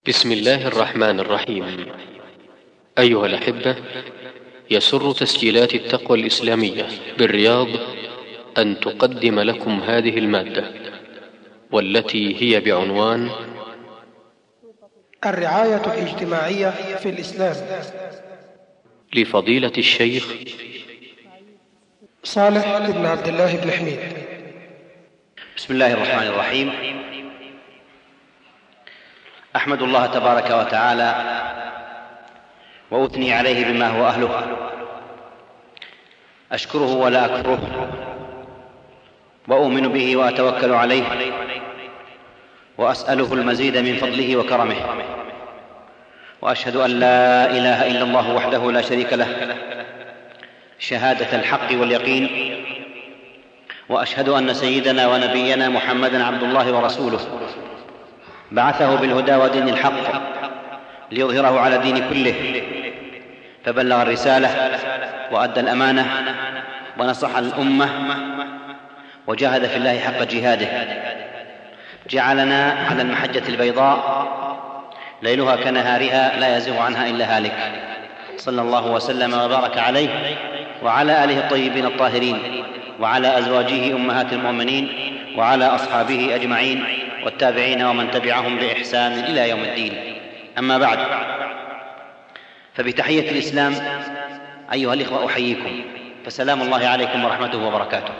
بسم الله الرحمن الرحيم. أيها الأحبة، يسر تسجيلات التقوى الإسلامية بالرياض أن تقدم لكم هذه المادة، والتي هي بعنوان الرعاية الاجتماعية في الإسلام، لفضيلة الشيخ صالح بن عبد الله بن حميد. بسم الله الرحمن الرحيم. أحمد الله تبارك وتعالى وأثني عليه بما هو أهله، أشكره ولا أكفره، وأؤمن به وأتوكل عليه، وأسأله المزيد من فضله وكرمه، وأشهد أن لا إله إلا الله وحده لا شريك له شهادة الحق واليقين، وأشهد أن سيدنا ونبينا محمدًا عبد الله ورسوله، بعثه بالهدى ودين الحق ليظهره على الدين كله، فبلغ الرسالة وأدى الأمانة ونصح الأمة وجاهد في الله حق جهاده، جعلنا على المحجة البيضاء ليلها كنهارها لا يزيغ عنها إلا هالك، صلى الله وسلم وبارك عليه وعلى آله الطيبين الطاهرين، وعلى أزواجه أمهات المؤمنين، وعلى أصحابه أجمعين، والتابعين ومن تبعهم بإحسان إلى يوم الدين. أما بعد، فبتحية الإسلام أيها الإخوة أحييكم، فسلام الله عليكم ورحمته وبركاته.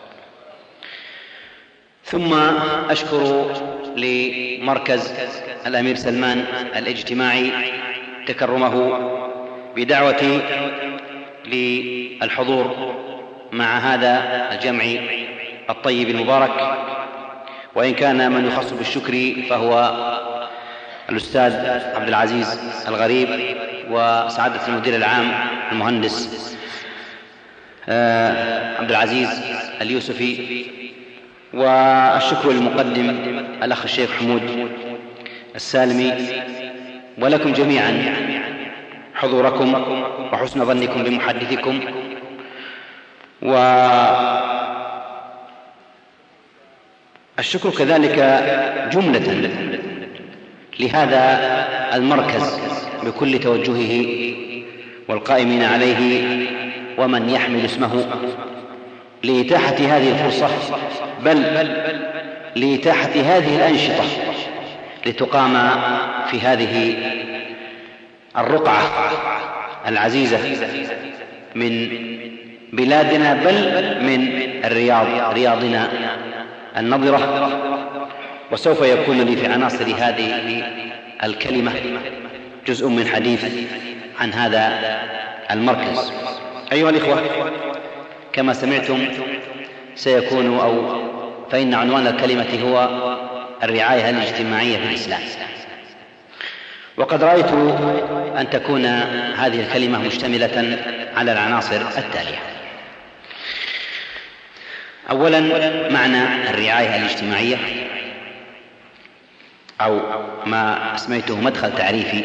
ثم أشكر لمركز الأمير سلمان الاجتماعي تكرمه بدعوتي للحضور مع هذا الجمع الطيب المبارك، وإن كان من يخص بالشكر فهو الأستاذ عبد العزيز الغريب وسعادة المدير العام المهندس عبد العزيز اليوسفي، والشكر للمقدم الأخ الشيخ حمود السالمي، ولكم جميعا حضوركم وحسن ظنكم بمحدثكم، والشكر كذلك جملة لهذا المركز بكل توجهه والقائمين عليه ومن يحمل اسمه لإتاحة هذه الفرصة، بل لإتاحة هذه الأنشطة لتقام في هذه الرقعة العزيزة من بلادنا، بل من الرياض، رياضنا النضرة. وسوف يكون لي في عناصر هذه الكلمة جزء من حديث عن هذا المركز. أيها الإخوة، كما سمعتم سيكون فإن عنوان الكلمة هو الرعاية الاجتماعية في الإسلام، وقد رأيت أن تكون هذه الكلمة مشتملة على العناصر التالية. أولا، معنى الرعاية الاجتماعية، أو ما اسميته مدخل تعريفي،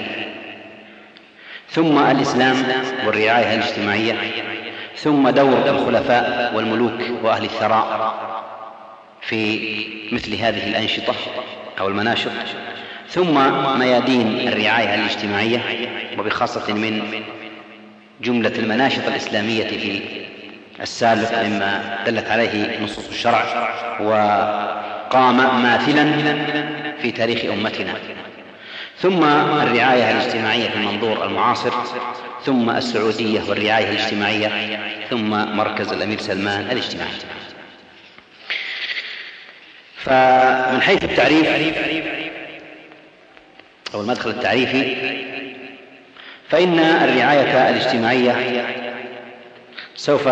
ثم الإسلام والرعاية الاجتماعية، ثم دور الخلفاء والملوك وأهل الثراء في مثل هذه الأنشطة أو المناشط، ثم ميادين الرعاية الاجتماعية، وبخاصة من جملة المناشط الإسلامية في السابق مما دلت عليه نصوص الشرع وقام ماثلا في تاريخ أمتنا، ثم الرعاية الاجتماعية في المنظور المعاصر، ثم السعودية والرعاية الاجتماعية، ثم مركز الأمير سلمان الاجتماعي. فمن حيث التعريف أو المدخل التعريفي، فإن الرعاية الاجتماعية سوف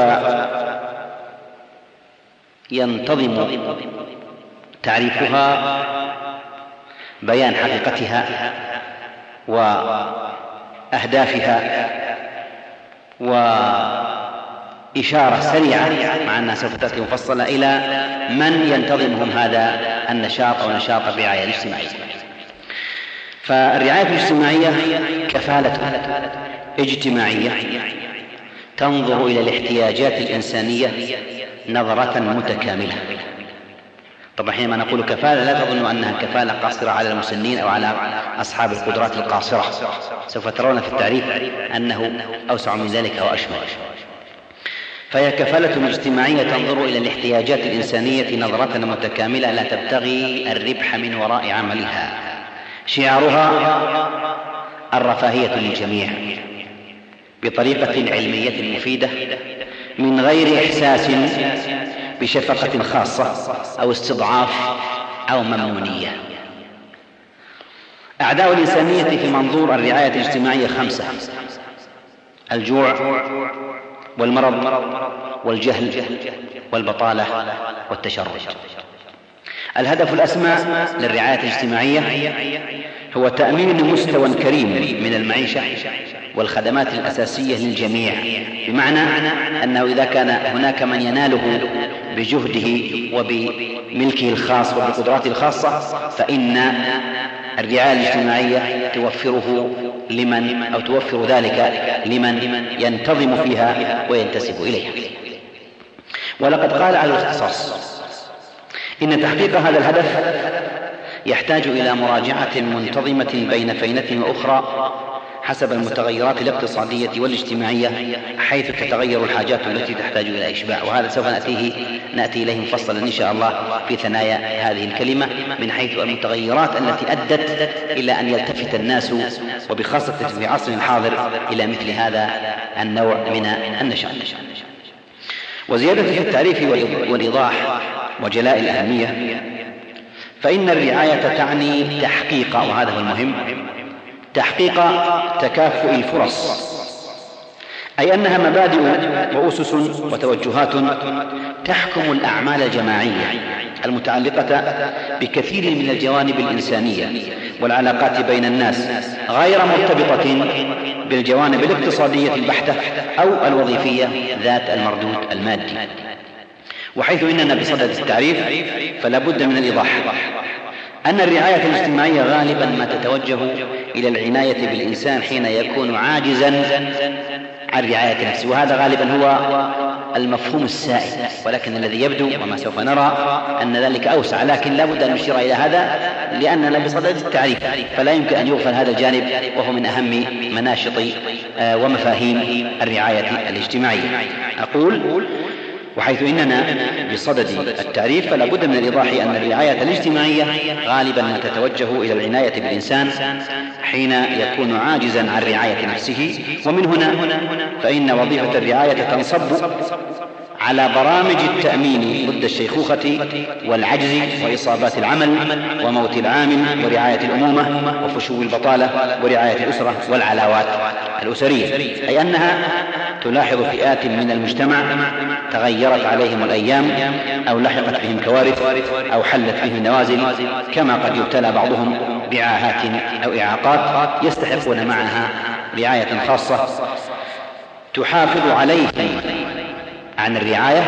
ينتظم تعريفها بيان حقيقتها وأهدافها وإشارة سريعة، مع أنها سوف تأتي مفصلة، إلى من ينتظمهم هذا النشاط أو نشاط الرعاية الاجتماعية. فالرعاية الاجتماعية كفالة اجتماعية تنظر إلى الاحتياجات الإنسانية نظرة متكاملة، طبعا حينما نقول كفالة لا تظن أنها كفالة قاصرة على المسنين أو على أصحاب القدرات القاصرة، سوف ترون في التعريف أنه أوسع من ذلك وأشمل. فهي كفالة اجتماعية تنظر إلى الاحتياجات الإنسانية نظرة متكاملة لا تبتغي الربح من وراء عملها، شعارها الرفاهية للجميع بطريقة علمية مفيدة من غير إحساس بشفقة خاصة أو استضعاف أو ممنونية. أعداء الإنسانية في منظور الرعاية الاجتماعية 5: الجوع والمرض والجهل والبطالة والتشرد. الهدف الأسمى للرعاية الاجتماعية هو تأمين مستوى كريم من المعيشة والخدمات الأساسية للجميع، بمعنى أنه إذا كان هناك من يناله بجهده وبملكه الخاص وبقدراته الخاصة، فإن الرعاية الاجتماعية توفر ذلك لمن ينتظم فيها وينتسب إليها. ولقد قال على الاختصاص إن تحقيق هذا الهدف يحتاج إلى مراجعة منتظمة بين فينة وأخرى حسب المتغيرات الاقتصادية والاجتماعية، حيث تتغير الحاجات التي تحتاج إلى إشباع. وهذا سوف نأتي إليه مفصلا إن شاء الله في ثنايا هذه الكلمة، من حيث المتغيرات التي أدت إلى أن يلتفت الناس وبخاصة في عصر الحاضر إلى مثل هذا النوع من النشاط. وزيادة في التعريف والإيضاح وجلاء الأهمية، فإن الرعاية تعني تحقيق، وهذا هو المهم، تحقيق تكافؤ الفرص، أي أنها مبادئ وأسس وتوجهات تحكم الأعمال الجماعية المتعلقة بكثير من الجوانب الإنسانية والعلاقات بين الناس، غير مرتبطة بالجوانب الاقتصادية البحتة أو الوظيفية ذات المردود المادي. وحيث إننا بصدد التعريف فلا بد من الإيضاح أن الرعاية الاجتماعية غالبا ما تتوجه إلى العناية بالإنسان حين يكون عاجزا عن رعاية نفسه، وهذا غالبا هو المفهوم السائد، ولكن الذي يبدو وما سوف نرى أن ذلك أوسع، لكن لا بد أن نشير إلى هذا لأننا بصدد التعريف، فلا يمكن أن يغفل هذا الجانب، وهو من أهم مناشط ومفاهيم الرعاية الاجتماعية. أقول وحيث إننا بصدد التعريف فلا بد من الإيضاح أن الرعاية الاجتماعية غالبا ما تتوجه إلى العناية بالإنسان حين يكون عاجزا عن رعاية نفسه، ومن هنا فإن وظيفة الرعاية تنصب على برامج التأمين ضد الشيخوخة والعجز وإصابات العمل وموت العامل ورعاية الأمومة وفشو البطالة ورعاية الأسرة والعلاوات الأسرية، أي أنها تلاحظ فئات من المجتمع تغيرت عليهم الأيام أو لحقت بهم كوارث أو حلت بهم نوازل، كما قد يبتلى بعضهم بعاهات أو إعاقات يستحقون معها رعاية خاصة تحافظ عليهم عن الرعاية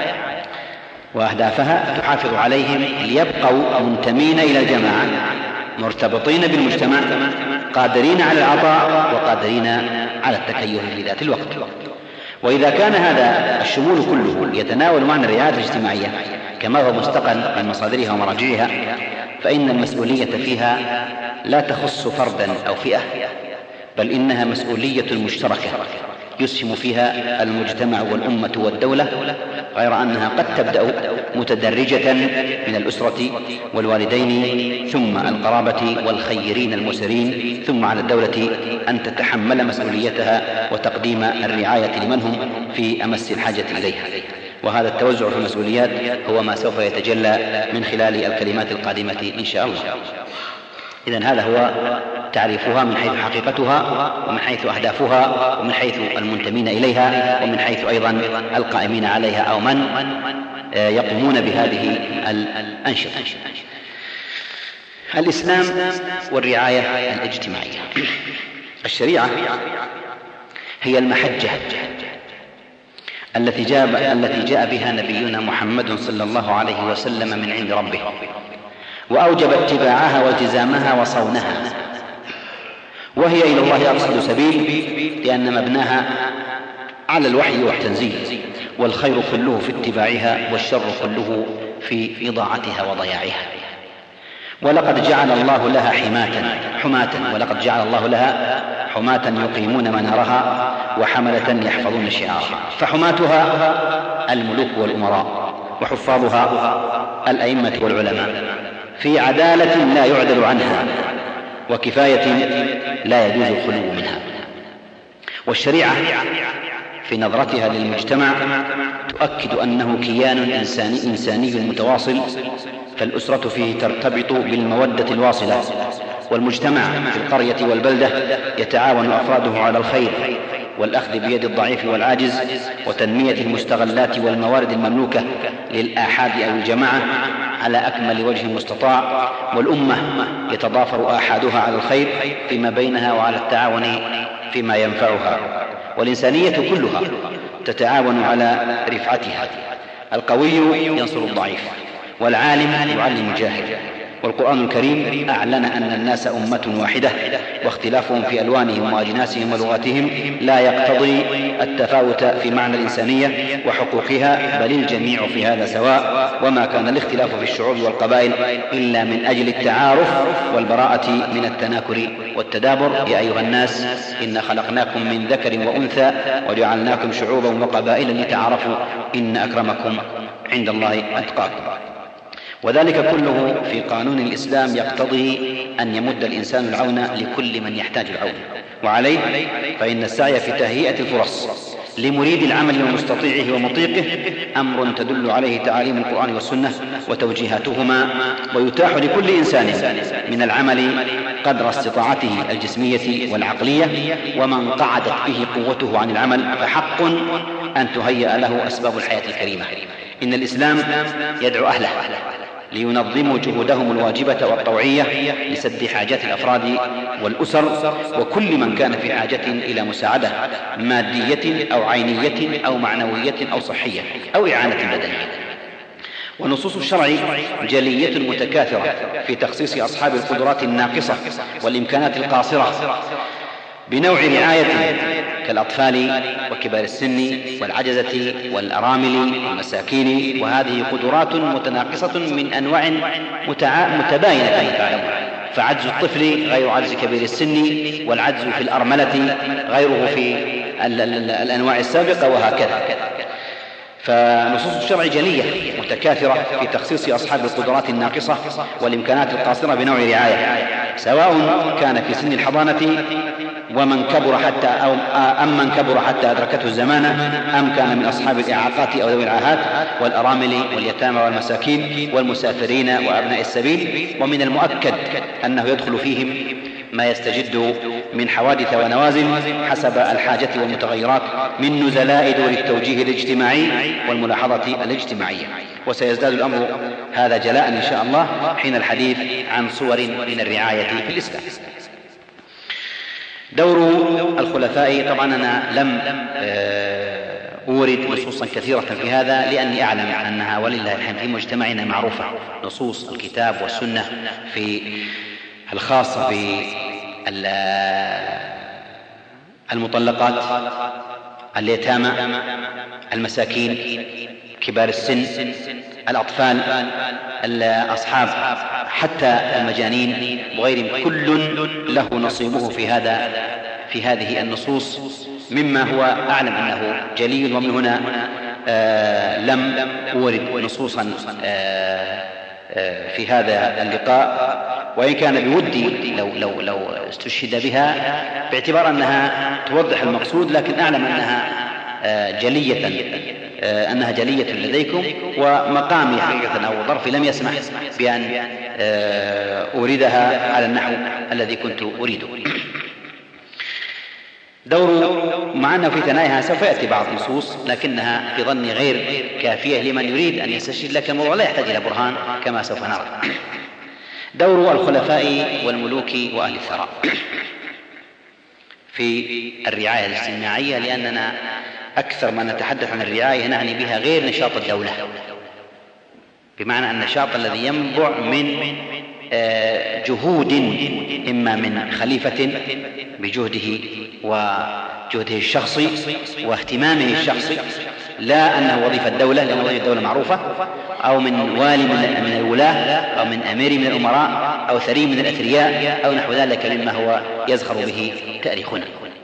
وأهدافها، تحافظ عليهم ليبقوا منتمين إلى الجماعة مرتبطين بالمجتمع قادرين على العطاء وقادرين على التكيف في ذات الوقت. وإذا كان هذا الشمول كله يتناول معنى الرعاية الاجتماعية كما هو مستقل من مصادرها ومراجعها، فإن المسؤولية فيها لا تخص فردا أو فئة، بل إنها مسؤولية مشتركة يسهم فيها المجتمع والأمة والدولة، غير أنها قد تبدأ متدرجة من الأسرة والوالدين ثم القرابة والخيرين المسرين، ثم على الدولة أن تتحمل مسؤوليتها وتقديم الرعاية لمن هم في أمس الحاجة إليها. وهذا التوزع في المسؤوليات هو ما سوف يتجلى من خلال الكلمات القادمة إن شاء الله. إذن هذا هو تعريفها من حيث حقيقتها ومن حيث أهدافها ومن حيث المنتمين إليها ومن حيث أيضا القائمين عليها أو من يقومون بهذه الأنشطة. الإسلام والرعاية الاجتماعية. الشريعة هي المحجة التي جاء بها نبينا محمد صلى الله عليه وسلم من عند ربه، وأوجب اتباعها والتزامها وصونها، وهي إلى الله أقصد سبيل، لأن مبناها على الوحي والتنزيل، والخير كله في اتباعها والشر كله في إضاعتها وضياعها. ولقد جعل الله لها حماة يقيمون منارها وحملة يحفظون شعارها. فحماتها الملوك والأمراء، وحفاظها الأئمة والعلماء، في عدالة لا يعدل عنها، وكفاية لا يجوز الخلو منها. والشريعة في نظرتها للمجتمع تؤكد أنه كيان إنساني متواصل، فالأسرة فيه ترتبط بالمودة الواصلة، والمجتمع في القرية والبلدة يتعاون أفراده على الخير والأخذ بيد الضعيف والعاجز، وتنمية المستغلات والموارد المملوكة للآحاد أو الجماعة على أكمل وجه مستطاع، والأمة يتضافر آحادها على الخير فيما بينها وعلى التعاون فيما ينفعها، والإنسانية كلها تتعاون على رفعتها. القوي ينصر الضعيف، والعالم يعلم الجاهل. والقرآن الكريم أعلن أن الناس أمة واحدة، واختلافهم في ألوانهم وأجناسهم ولغاتهم لا يقتضي التفاوت في معنى الإنسانية وحقوقها، بل الجميع في هذا سواء. وما كان الاختلاف في الشعوب والقبائل إلا من أجل التعارف والبراءة من التناكر والتدابر. يا أيها الناس إنا خلقناكم من ذكر وأنثى وجعلناكم شعوبا وقبائل لتعارفوا إن أكرمكم عند الله أتقاكم. وذلك كله في قانون الإسلام يقتضي أن يمد الإنسان العون لكل من يحتاج العون، وعليه فإن السعي في تهيئة الفرص لمريد العمل ومستطيعه ومطيقه أمر تدل عليه تعاليم القرآن والسنة وتوجيهاتهما، ويتاح لكل إنسان من العمل قدر استطاعته الجسمية والعقلية، ومن قعدت به قوته عن العمل فحق أن تهيأ له أسباب الحياة الكريمة. إن الإسلام يدعو أهله لينظموا جهودهم الواجبة والطوعية لسد حاجات الأفراد والأسر، وكل من كان في حاجة إلى مساعدة مادية أو عينية أو معنوية أو صحية أو إعانة بدنية. ونصوص الشرع جلية متكاثرة في تخصيص أصحاب القدرات الناقصة والإمكانات القاصرة بنوع رعاية كالأطفال وكبار السن والعجزة والأرامل والمساكين، وهذه قدرات متناقصة من أنواع متباينة تعلمون. فعجز الطفل غير عجز كبير السن، والعجز في الأرملة غيره في الأنواع السابقة، وهكذا. فنصوص الشرع جلية متكاثرة في تخصيص أصحاب القدرات الناقصة والإمكانات القاصرة بنوع رعاية، سواء كان في سن الحضانة ومن كبر حتى أم من كبر حتى أدركته الزمانة، أم كان من أصحاب الإعاقات أو ذوي العاهات والأرامل واليتامى والمساكين والمسافرين وأبناء السبيل. ومن المؤكد أنه يدخل فيهم ما يستجد من حوادث ونوازل حسب الحاجة والمتغيرات من نزلاء دور التوجيه الاجتماعي والملاحظة الاجتماعية. وسيزداد الأمر هذا جلاء إن شاء الله حين الحديث عن صور من الرعاية في الإسلام. دور الخلفاء، طبعا أنا لم أورد نصوصا كثيرة في هذا لأني أعلم أنها ولله الحمد في مجتمعنا معروفة، نصوص الكتاب والسنة في الخاصة بالمطلقات، اليتامى، المساكين، كبار السن، الأطفال، أصحاب حتى المجانين وغيرهم، كل له نصيبه في هذه النصوص، مما هو أعلم أنه جليل. ومن هنا لم أورد نصوصا في هذا اللقاء، وإن كان بودي لو استشهد بها باعتبار أنها توضح المقصود، لكن أعلم أنها جلية لديكم، ومقامي حقيقة أو ظرفي لم يسمح بأن أوردها على النحو الذي كنت أريده. دور معنا في ثنائها سوف يأتي بعض النصوص، لكنها في ظني غير كافية لمن يريد أن يستشهد لك الموضوع، لا يحتاج إلى برهان كما سوف نرى. دور الخلفاء والملوك وأهل الثراء في الرعاية الاجتماعية، لأننا أكثر ما نتحدث عن الرعاية نعني بها غير نشاط الدولة، بمعنى النشاط الذي ينبع من جهود، إما من خليفة بجهده وجهده الشخصي واهتمامه الشخصي، لا أنه وظيفة الدولة، لأن وظيفة الدولة معروفة، أو من والي من الولاة، أو من أمير من الأمراء، أو ثري من الأثرياء، أو نحو ذلك مما هو يزخر به تاريخنا.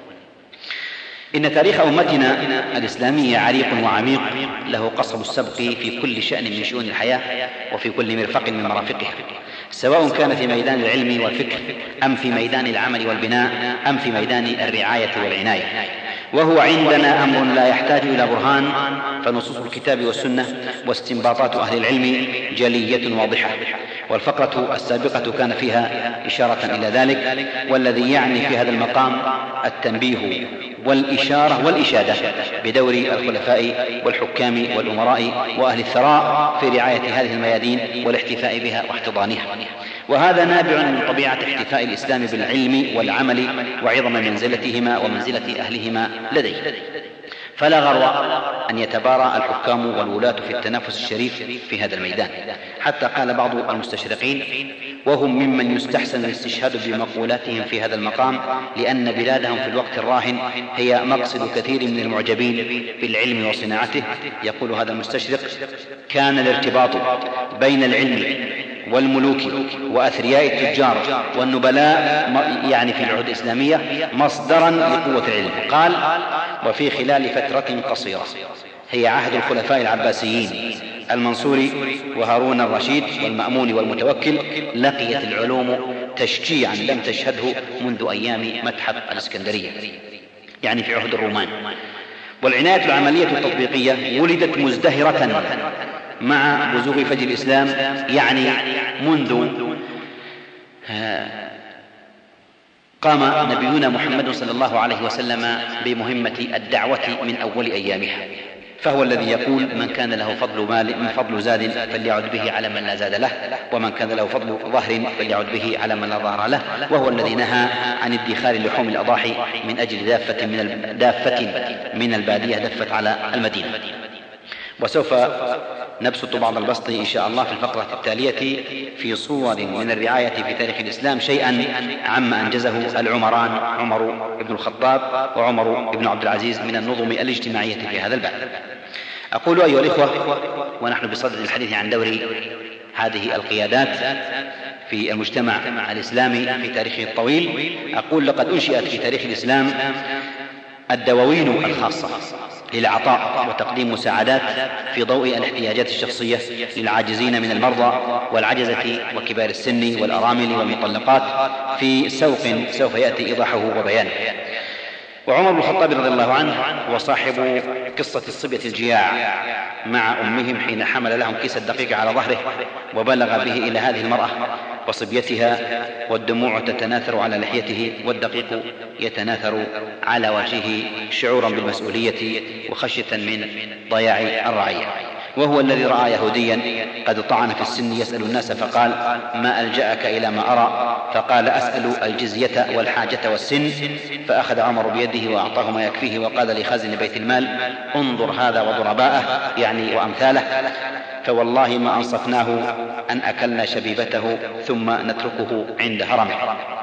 إن تاريخ أمتنا الإسلامية عريق وعميق، له قصب السبق في كل شأن من شؤون الحياة وفي كل مرفق من مرافقها، سواء كان في ميدان العلم والفكر، أم في ميدان العمل والبناء، أم في ميدان الرعاية والعناية. وهو عندنا أمر لا يحتاج إلى برهان، فنصوص الكتاب والسنة واستنباطات أهل العلم جلية واضحة. والفقرة السابقة كان فيها إشارة إلى ذلك، والذي يعني في هذا المقام التنبيه والإشارة والإشادة بدور الخلفاء والحكام والأمراء وأهل الثراء في رعاية هذه الميادين والاحتفاء بها واحتضانها. وهذا نابع من طبيعة احتفاء الإسلام بالعلم والعمل وعظم منزلتهما ومنزلة أهلهما لديه. فلا غرو أن يتبارى الحكام والولاة في التنافس الشريف في هذا الميدان، حتى قال بعض المستشرقين، وهم ممن يستحسن الاستشهاد بمقولاتهم في هذا المقام، لأن بلادهم في الوقت الراهن هي مقصد كثير من المعجبين بالعلم وصناعته. يقول هذا المستشرق: كان الارتباط بين العلم والملوك وأثرياء التجار والنبلاء، يعني في العهود الإسلامية، مصدرا لقوة العلم. قال: وفي خلال فترة قصيرة هي عهد الخلفاء العباسيين المنصور وهارون الرشيد والمأمون والمتوكل، لقيت العلوم تشجيعا لم تشهده منذ أيام متحف الإسكندرية، يعني في عهد الرومان. والعناية العملية التطبيقية ولدت مزدهرة مع بزوغ فجر الإسلام، يعني منذ قام نبينا محمد صلى الله عليه وسلم بمهمة الدعوة من أول أيامها، فهو الذي يقول: من كان له فضل زاد فليعد به على من لا زاد له، ومن كان له فضل ظهر فليعد به على من لا ظهر له. وهو الذي نهى عن ادخار لحوم الأضاحي من أجل دافة من البادية دفت على المدينة. وسوف نبسط بعض البسط إن شاء الله في الفقرة التالية في صور من الرعاية في تاريخ الإسلام شيئا عما أنجزه العمران، عمر بن الخطاب وعمر بن عبد العزيز، من النظم الاجتماعية في هذا الباب. أقول أيها الإخوة، ونحن بصدد الحديث عن دور هذه القيادات في المجتمع الإسلامي في تاريخه الطويل، أقول: لقد أنشئت في تاريخ الإسلام الدواوين الخاصة للعطاء وتقديم مساعدات في ضوء الاحتياجات الشخصية للعاجزين من المرضى والعجزة وكبار السن والأرامل والمطلقات، في سوق سوف يأتي إيضاحه وبيانه. وعمر بن الخطاب رضي الله عنه هو صاحب قصة الصبية الجياع مع أمهم حين حمل لهم كيس الدقيق على ظهره وبلغ به إلى هذه المرأة وصبيتها، والدموع تتناثر على لحيته والدقيق يتناثر على وجهه، شعورا بالمسؤولية وخشية من ضياع الرعية. وهو الذي رأى يهوديا قد طعن في السن يسأل الناس فقال: ما ألجأك إلى ما أرى؟ فقال: أسأل الجزية والحاجة والسن. فأخذ عمر بيده وأعطاه ما يكفيه وقال لخازن بيت المال: انظر هذا وضرباءه، يعني وأمثاله، فوالله ما أنصفناه أن أكلنا شبيبته ثم نتركه عند هرمه.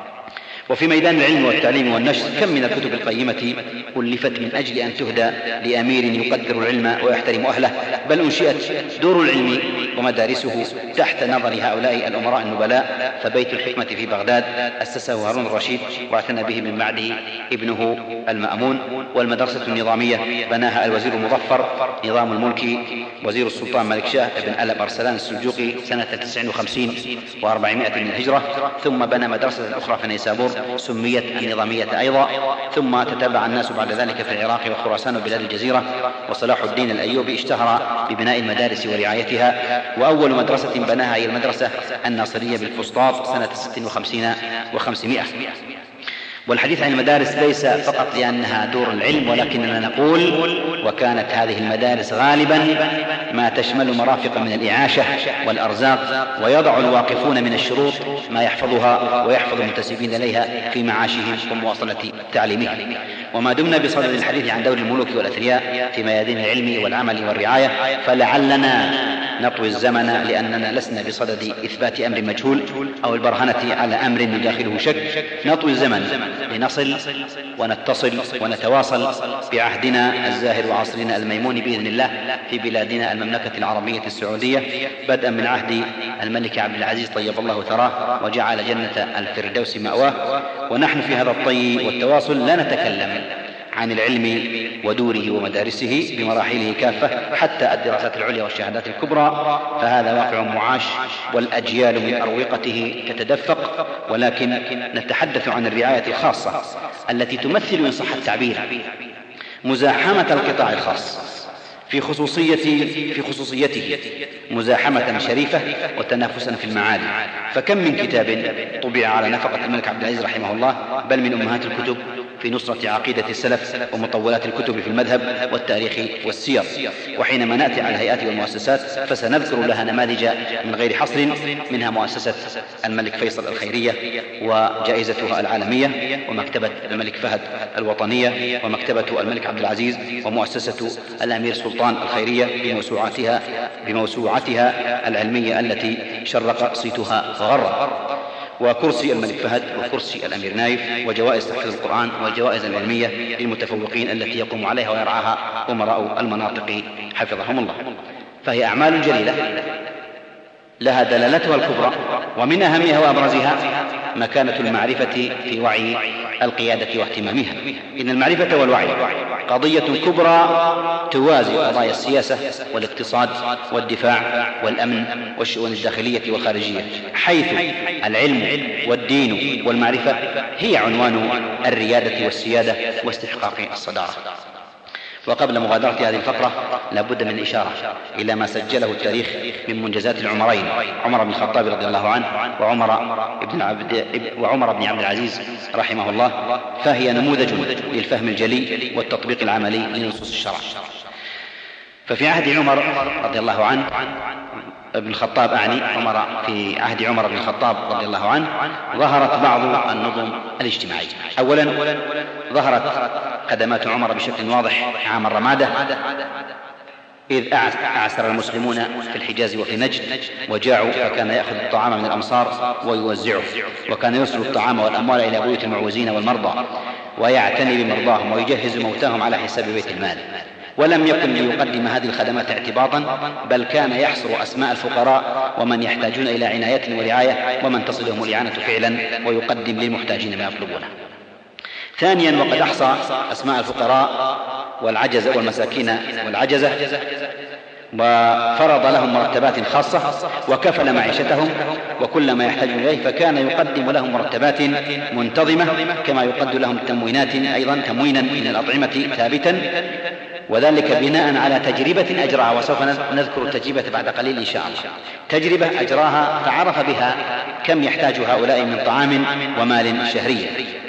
وفي ميدان العلم والتعليم والنشر كم من الكتب القيمة ألفت من أجل أن تهدى لأمير يقدر العلم ويحترم أهله، بل أنشئت دور العلم ومدارسه تحت نظر هؤلاء الأمراء النبلاء. فبيت الحكمة في بغداد أسسه هارون الرشيد واعتنى به من بعده ابنه المأمون. والمدرسة النظامية بناها الوزير المظفر نظام الملك وزير السلطان ملك شاه بن ألب أرسلان السلجوقي سنة 59 و400 من الهجرة. ثم بنى مدرسة أخرى في نيسابور سميت النظامية أيضا. ثم تتابع الناس بعد ذلك في العراق وخراسان وبلاد الجزيرة. وصلاح الدين الأيوبي اشتهر ببناء المدارس ورعايتها. وأول مدرسة بناها هي المدرسة الناصرية بالفسطاط سنة 56 و500. والحديث عن المدارس ليس فقط لأنها دور العلم، ولكننا نقول: وكانت هذه المدارس غالبا ما تشمل مرافق من الإعاشة والأرزاق، ويضع الواقفون من الشروط ما يحفظها ويحفظ المنتسبين إليها في معاشهم ومواصلة تعليمهم. وما دمنا بصدد الحديث عن دور الملوك والأثرياء في ميادين العلم والعمل والرعاية، فلعلنا نطوي الزمن لأننا لسنا بصدد إثبات أمر مجهول أو البرهنة على أمر يداخله شك. نطوي الزمن لنصل ونتصل ونتواصل بعهدنا الزاهر وعصرنا الميمون بإذن الله في بلادنا المملكة العربية السعودية، بدءا من عهد الملك عبد العزيز طيب الله ثراه وجعل جنة الفردوس مأواه. ونحن في هذا الطي والتواصل لا نتكلم عن العلم ودوره ومدارسه بمراحله كافة حتى الدراسات العليا والشهادات الكبرى، فهذا واقع معاش والأجيال من أروقته تتدفق، ولكن نتحدث عن الرعاية الخاصة التي تمثل إن صح التعبير مزاحمة القطاع الخاص في خصوصيته مزاحمة شريفة وتنافسا في المعالي. فكم من كتاب طبع على نفقة الملك عبد العزيز رحمه الله، بل من أمهات الكتب في نصرة عقيدة السلف ومطولات الكتب في المذهب والتاريخ والسير. وحينما نأتي على الهيئات والمؤسسات فسنذكر لها نماذج من غير حصر، منها مؤسسة الملك فيصل الخيرية وجائزتها العالمية، ومكتبة الملك فهد الوطنية، ومكتبة الملك عبد العزيز، ومؤسسة الأمير سلطان الخيرية بموسوعتها العلمية التي شرق صيتها وغرب، وكرسي الملك فهد وكرسي الأمير نايف، وجوائز تحفيظ القرآن والجوائز العلمية للمتفوقين التي يقوم عليها ويرعاها أمراء المناطق حفظهم الله. فهي أعمال جليلة لها دلالتها الكبرى، ومن أهمها وأبرزها مكانة المعرفة في وعي القيادة واهتمامها. إن المعرفة والوعي قضية كبرى توازي قضايا السياسة والاقتصاد والدفاع والأمن والشؤون الداخلية والخارجية، حيث العلم والدين والمعرفة هي عنوان الريادة والسيادة واستحقاق الصدارة. وقبل مغادرة هذه الفقرة لابد من الإشارة إلى ما سجله التاريخ من منجزات العمرين، عمر بن الخطاب رضي الله عنه وعمر بن عبد العزيز رحمه الله، فهي نموذج للفهم الجلي والتطبيق العملي لنصوص الشرع. ففي عهد عمر رضي الله عنه ابن الخطاب في عهد عمر بن الخطاب رضي الله عنه ظهرت بعض النظم الاجتماعية. أولا ظهرت خدمات عمر بشكل واضح عام الرمادة، إذ أعسر المسلمون في الحجاز وفي نجد وجاعوا، فكان يأخذ الطعام من الأمصار ويوزعه، وكان يرسل الطعام والأموال إلى بيوت المعوزين والمرضى ويعتني بمرضاهم ويجهز موتاهم على حساب بيت المال. ولم يكن ليقدم هذه الخدمات اعتباطا، بل كان يحصر أسماء الفقراء ومن يحتاجون إلى عناية ورعاية ومن تصلهم الإعانة فعلا، ويقدم للمحتاجين ما يطلبونه. ثانيا وقد أحصى أسماء الفقراء والعجزة والمساكين والعجزة، وفرض لهم مرتبات خاصة وكفل معيشتهم وكل ما يحتاجون إليه، فكان يقدم لهم مرتبات منتظمة، كما يقدم لهم تموينات أيضا تموينا من الأطعمة ثابتا، وذلك بناء على تجربة أجراها، وسوف نذكر التجربة بعد قليل إن شاء الله. تجربة أجراها فعرف بها كم يحتاج هؤلاء من طعام ومال شهريا.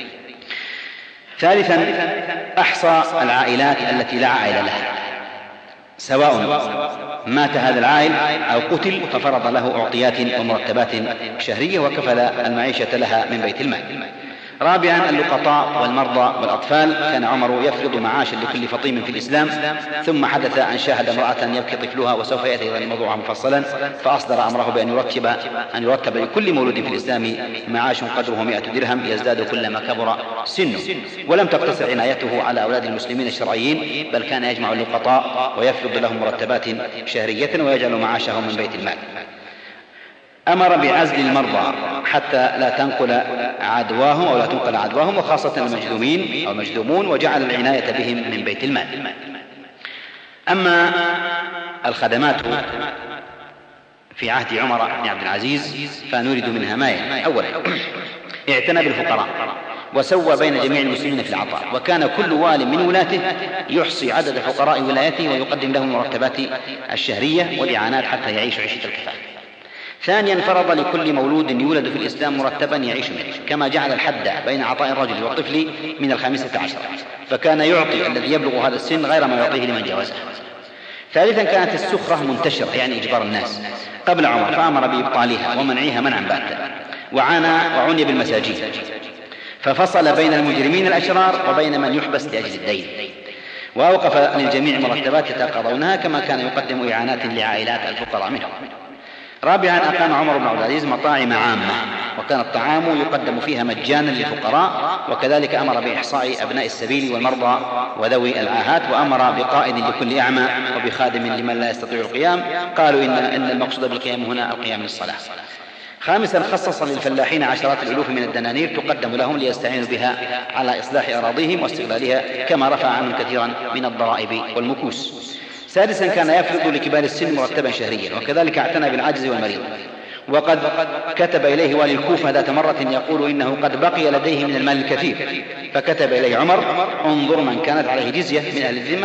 ثالثا أحصى العائلات التي لا عائلة لها، سواء مات هذا العائل أو قتل، ففرض له أعطيات ومرتبات شهرية وكفل المعيشة لها من بيت المال. رابعا اللقطاء والمرضى والأطفال، كان عمر يفرض معاشا لكل فطيم في الإسلام، ثم حدث أن شاهد امرأة يبكي طفلها، وسوف يأتي الموضوع مفصلا، فأصدر أمره بأن يرتب لكل مولود في الإسلام معاش قدره 100 درهم يزداد كلما كبر سنه. ولم تقتصر عنايته على أولاد المسلمين الشرعيين، بل كان يجمع اللقطاء ويفرض لهم مرتبات شهرية ويجعل معاشهم من بيت المال. أمر بعزل المرضى حتى لا تنقل عدواهم وخاصة المجذومين أو المجذومون، وجعل العناية بهم من بيت المال. أما الخدمات في عهد عمر بن عبد العزيز فنريد منها ما يلي. أولا اعتنى بالفقراء وسوى بين جميع المسلمين في العطاء، وكان كل وال من ولاته يحصي عدد فقراء ولايته ويقدم لهم المرتبات الشهرية والإعانات حتى يعيش عيشة الكفاف. ثانيا فرض لكل مولود يولد في الإسلام مرتبا يعيش منه، كما جعل الحد بين عطاء الرجل والطفل من 15، فكان يعطي الذي يبلغ هذا السن غير ما يعطيه لمن جاوزه. ثالثا كانت السخرة منتشرة، يعني إجبار الناس قبل عمر، فأمر بإبطالها ومنعها منعا باتا، وعني بالمساجين، ففصل بين المجرمين الأشرار وبين من يحبس لأجل الدين. وأوقف للجميع مرتبات يتقاضونها، كما كان يقدم إعانات لعائلات الفقراء منهم. رابعا، أقام عمر بن عبد العزيز مطاعم عامة، وكان الطعام يقدم فيها مجانا للفقراء، وكذلك أمر بإحصاء أبناء السبيل والمرضى وذوي العاهات، وأمر بقائد لكل أعمى وبخادم لمن لا يستطيع القيام. قالوا إن المقصود بالقيام هنا القيام للصلاة. خامسا، خصص للفلاحين عشرات الألوف من الدنانير تقدم لهم ليستعينوا بها على إصلاح أراضيهم واستغلالها، كما رفع عنهم كثيرا من الضرائب والمكوس. سادسا، كان يفرض لكبار السن مرتبا شهريا، وكذلك اعتنى بالعاجز والمريض. وقد كتب إليه والي الكوفة ذات مرة يقول إنه قد بقي لديه من المال الكثير، فكتب إليه عمر: انظر من كانت عليه جزية من أهل الذمة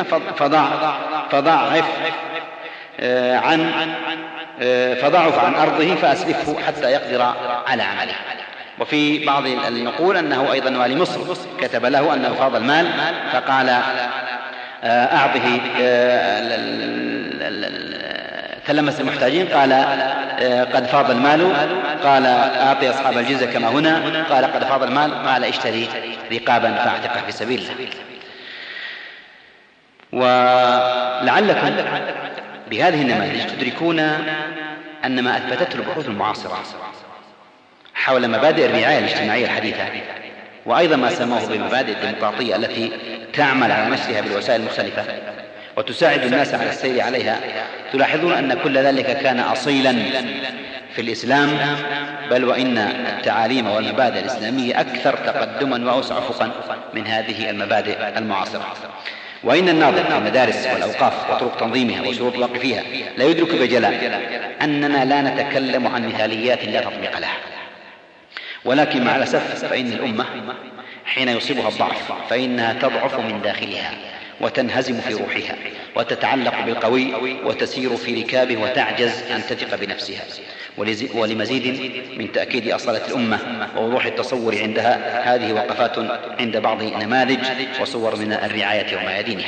فضعف عن أرضه فأسلفه حتى يقدر على عمله. وفي بعض النقول أنه أيضا والي مصر كتب له أنه فاض المال، فقال: أعطه تلمس المحتاجين، قال: قد فاض المال، قال: أعطي أصحاب الجزية كما هنا، قال: قد فاض المال، قال: اشتري رقابا فاعتقه في سبيل الله. ولعلكم بهذه النماذج تدركون أن ما أثبتته البحوث المعاصرة حول مبادئ الرعاية الاجتماعية الحديثة، وأيضا ما سموه بالمبادئ الديمقراطية التي تعمل على نشرها بالوسائل المختلفة وتساعد الناس على السير عليها، تلاحظون أن كل ذلك كان أصيلا في الإسلام، بل وإن التعاليم والمبادئ الإسلامية أكثر تقدما وأوسع أفقا من هذه المبادئ المعاصرة. وإن الناظر في المدارس والأوقاف وطرق تنظيمها وشروط الوقف فيها لا يدرك بجلاء أننا لا نتكلم عن مثاليات لا تطبيق لها، ولكن مع الأسف فإن الأمة حين يصيبها الضعف فإنها تضعف من داخلها وتنهزم في روحها وتتعلق بالقوي وتسير في ركابه وتعجز أن تثق بنفسها. ولمزيد من تأكيد أصالة الأمة ووضوح التصور عندها، هذه وقفات عند بعض نماذج وصور من الرعاية وميادينها.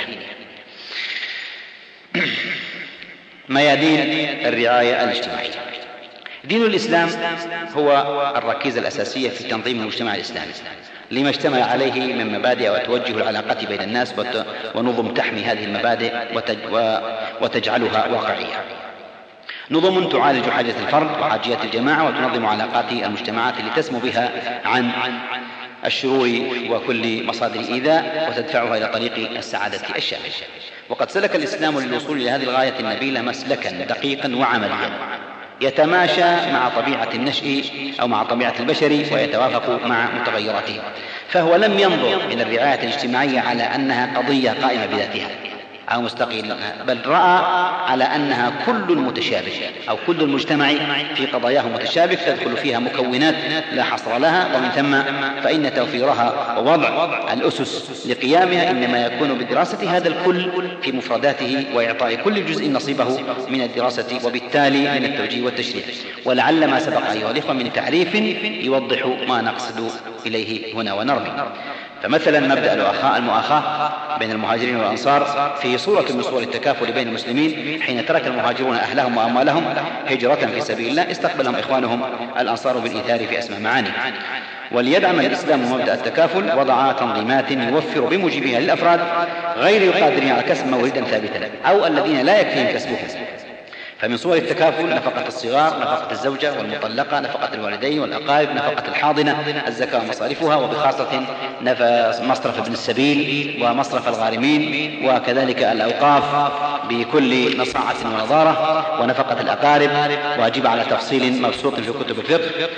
ميادين الرعاية الاجتماعية. دين الإسلام هو الركيزة الأساسية في تنظيم المجتمع الإسلامي لما اشتمل عليه من مبادئ وتوجه العلاقات بين الناس ونظم تحمي هذه المبادئ وتجعلها واقعية. نظم تعالج حاجة الفرد وحاجيات الجماعة وتنظم علاقات المجتمعات اللي تسمو بها عن الشرور وكل مصادر الإيذاء وتدفعها إلى طريق السعادة الشاملة. وقد سلك الإسلام للوصول إلى هذه الغاية النبيلة مسلكا دقيقا وعمليا يتماشى مع طبيعة النشء أو مع طبيعة البشر ويتوافق مع متغيراته، فهو لم ينظر إلى الرعاية الاجتماعية على أنها قضية قائمة بذاتها أو مستقلة، بل رأى على أنها كل متشابه أو كل المجتمع في قضاياه متشابه تدخل فيها مكونات لا حصر لها، ومن ثم فإن توفيرها ووضع الأسس لقيامها إنما يكون بدراسة هذا الكل في مفرداته وإعطاء كل جزء نصيبه من الدراسة وبالتالي من التوجيه والتشريع. ولعل ما سبق أيها الإخوة من تعريف يوضح ما نقصد إليه هنا ونرمي. فمثلا مبدأ المؤاخاة بين المهاجرين والأنصار في صورة من صور التكافل بين المسلمين، حين ترك المهاجرون أهلهم وأموالهم هجرة في سبيل الله استقبلهم إخوانهم الأنصار بالإيثار في أسمى معاني. وليدعم الإسلام مبدأ التكافل وضع تنظيمات يوفر بموجبها للأفراد غير القادرين على كسب موردا ثابتا أو الذين لا يكفيهم كسبهم. فمن صور التكافل نفقة الصغار، نفقة الزوجة والمطلقة، نفقة الوالدين والأقارب، نفقة الحاضنة، الزكاة ومصارفها، وبخاصة مصرف ابن السبيل ومصرف الغارمين، وكذلك الأوقاف بكل نصاعة ونظارة، ونفقة الأقارب واجب على تفصيل مبسوط في كتب الفقه.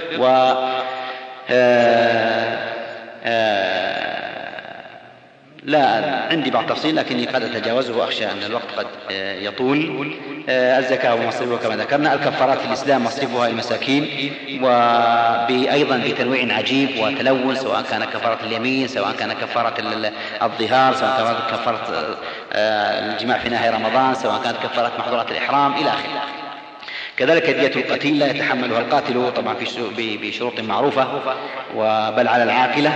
لا عندي بعض تفصيل لكني قد أتجاوزه وأخشى أن الوقت قد يطول. الزكاة ومصرفها كما ذكرنا، الكفارات في الإسلام مصرفها المساكين، وأيضا بتنويع عجيب وتلون، سواء كان كفارة اليمين، سواء كان كفارة الظهار، سواء كانت كفارة الجماع في نهاية رمضان، سواء كانت كفارة محظورات الإحرام إلى آخره. كذلك دية القتيل لا يتحملها القاتل طبعا بشروط معروفة بل على العاقلة.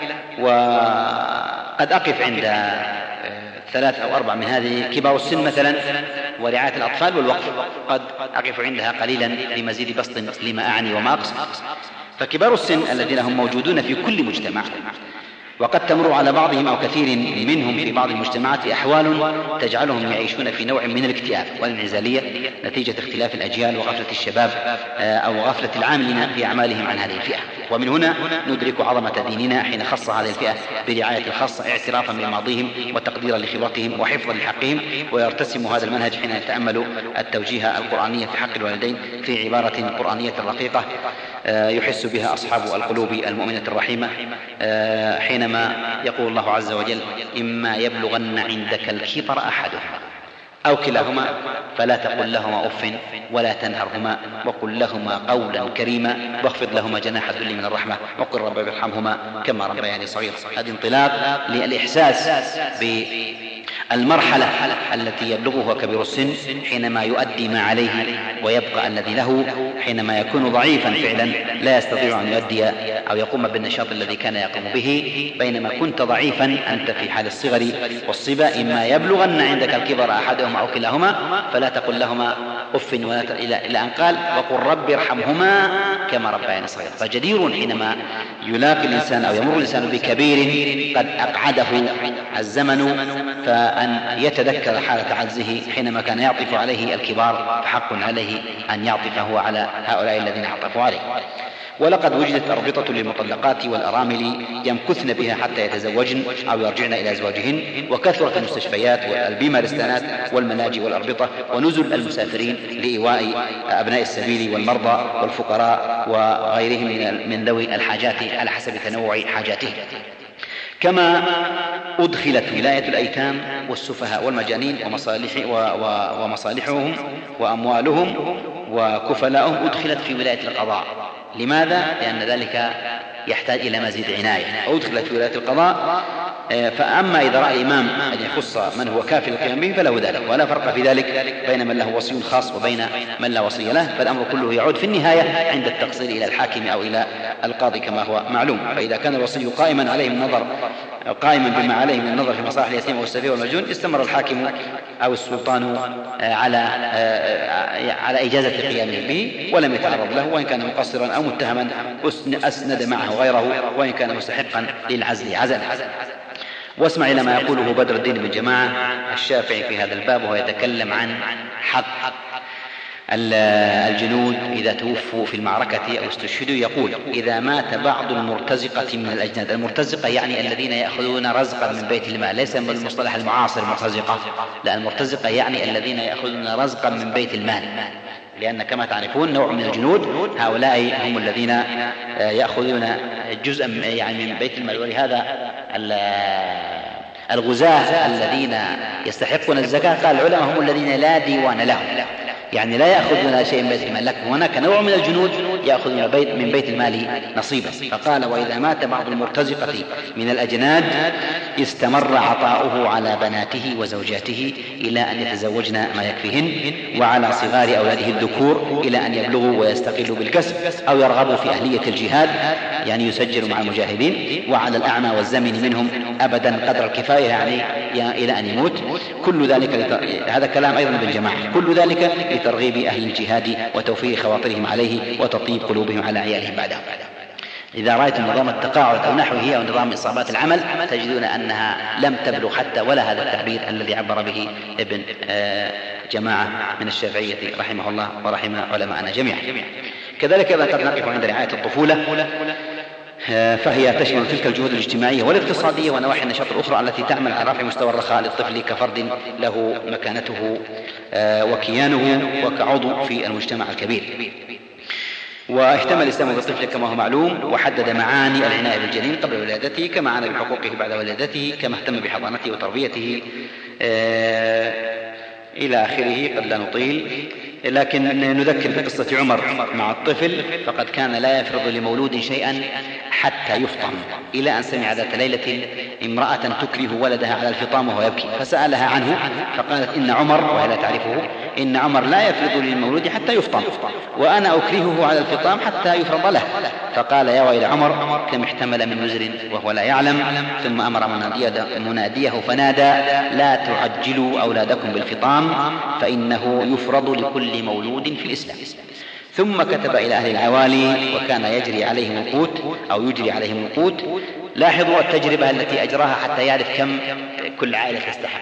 وقد أقف عند 3 أو 4 من هذه. كبار السن مثلا ورعاية الأطفال والوقف قد أقف عندها قليلا لمزيد بسط لما أعني وما أقصد. فكبار السن الذين هم موجودون في كل مجتمع وقد تمر على بعضهم أو كثير منهم في بعض المجتمعات أحوال تجعلهم يعيشون في نوع من الاكتئاب والانعزالية نتيجة اختلاف الأجيال وغفلة الشباب أو غفلة العاملين في أعمالهم عن هذه الفئة. ومن هنا ندرك عظمة ديننا حين خص هذه الفئة برعاية خاصة اعترافا بماضيهم وتقديرا لخبرتهم وحفظا لحقهم. ويرتسم هذا المنهج حين يتأمل التوجيه القرآني في حق الوالدين في عبارة قرآنية رقيقة يحس بها أصحاب القلوب المؤمنة الرحيمة حينما يقول الله عز وجل: إما يبلغن عندك الكبر أحدهما أو كلاهما فلا تقل لهما أف ولا تنهرهما وقل لهما قولا كريما واخفض لهما جناح الذل من الرحمة وقل رب ارحمهما كما ربياني صغيرا. هذا انطلاق للإحساس بالمرحلة التي يبلغها كبير السن حينما يؤدي ما عليه ويبقى الذي له حينما يكون ضعيفا فعلا لا يستطيع أن يؤدي أو يقوم بالنشاط الذي كان يقوم به بينما كنت ضعيفا أنت في حال الصغر والصبا. إما يبلغن عندك الكبر أحدهما أو كلاهما فلا تقل لهما أف إلى أن قال وقل رب ارحمهما كما ربياني صغيرا. فجدير حينما يلاقي الإنسان أو يمر الإنسان بكبير قد أقعده الزمن فأن يتذكر حالة عجزه حينما كان يعطف عليه الكبار فحق عليه أن يعطف هو على هؤلاء الذين عطفوا عليه. ولقد وجدت أربطة للمطلقات والأرامل يمكثن بها حتى يتزوجن أو يرجعن إلى أزواجهن. وكثرت المستشفيات والبيمارستانات والملاجئ والأربطة ونزل المسافرين لإيواء أبناء السبيل والمرضى والفقراء وغيرهم من ذوي الحاجات على حسب تنوع حاجاتهم. كما أدخلت ولاية الأيتام والسفهاء والمجانين ومصالحهم وأموالهم وكفلاءهم أدخلت في ولاية القضاء. لماذا؟ لأن ذلك يحتاج إلى مزيد عناية. أدخلت في ولاية القضاء. فأما إذا رأى الإمام أن يخص من هو كافي القيام به فله ذلك ولا فرق في ذلك بين من له وصي خاص وبين من لا وصي له. فالأمر كله يعود في النهاية عند التقصير إلى الحاكم أو إلى القاضي كما هو معلوم. فإذا كان الوصي قائما بما عليه من النظر في مصالح اليتيم والسفيه والمجنون استمر الحاكم أو السلطان على إجازة قيامه به ولم يتعرض له وإن كان مقصرا أو متهما أسند معه غيره وإن كان مستحقا للعزل عزل. واسمع إلى ما يقوله بدر الدين بن جماعة الشافعي في هذا الباب وهو يتكلم عن حق الجنود إذا توفوا في المعركة أو استشهدوا. يقول: إذا مات بعض المرتزقة من الأجناد. المرتزقة يعني الذين يأخذون رزقا من بيت المال، ليس من المصطلح المعاصر المرتزقة، لا، المرتزقة يعني الذين يأخذون رزقا من بيت المال، لأن كما تعرفون نوع من الجنود هؤلاء هم الذين يأخذون جزءا يعني من بيت المال. ولهذا الغزاة الذين يستحقون الزكاة قال العلماء هم الذين لا ديوان لهم، يعني لا يأخذون شيء من بيت المال، لكن هناك نوع من الجنود يأخذون من بيت المال نصيبا. فقال: وإذا مات بعض المرتزقة من الأجناد استمر عطاؤه على بناته وزوجاته إلى أن يتزوجن ما يكفيهن، وعلى صغار أولاده الذكور إلى أن يبلغوا ويستقلوا بالكسب أو يرغبوا في أهلية الجهاد، يعني يسجلوا مع المجاهدين، وعلى الأعمى والزمن منهم أبدا قدر الكفاية، يعني إلى أن يموت. كل ذلك هذا كلام أيضا بالجماعة، كل ذلك لترغيب أهل الجهاد وتوفير خواطرهم عليه وتطيب قلوبهم على عيالهم بعدهم. إذا رأيتم نظام التقاعد أو نحوه أو نظام إصابات العمل تجدون أنها لم تبلغ حتى ولا هذا التعبير الذي عبر به ابن جماعة من الشافعية رحمه الله ورحم علماءنا جميعا. كذلك إذا قد نقف عند رعاية الطفولة، فهي تشمل تلك الجهود الاجتماعية والاقتصادية ونواحي النشاط الأخرى التي تعمل على رفع مستوى الرخاء للطفل كفرد له مكانته وكيانه وكعضو في المجتمع الكبير. واهتم الإسلام بالطفل كما هو معلوم، وحدد معاني العناية بالجنين قبل ولادته، كما عنى بحقوقه بعد ولادته، كما اهتم بحضانته وتربيته إلى آخره. قد لا نطيل، لكن نذكر بقصة عمر مع الطفل، فقد كان لا يفرض لمولود شيئا حتى يفطم، إلى أن سمع ذات ليلة امرأة تكره ولدها على الفطام وهو يبكي، فسألها عنه فقالت: إن عمر، وهي لا تعرفه، إن عمر لا يفرض للمولود حتى يفطم، وأنا أكرهه على الفطام حتى يفرض له. فقال: يا ويل عمر، كم احتمل من وزر وهو لا يعلم. ثم أمر مناديه فنادى: لا تعجلوا أولادكم بالفطام فإنه يفرض لكل مولود في الإسلام. ثم كتب إلى أهل العوالي وكان يجري عليهم القوت أو يجري عليهم القوت. لاحظوا التجربة التي أجراها حتى يعرف كم كل عائلة تستحق.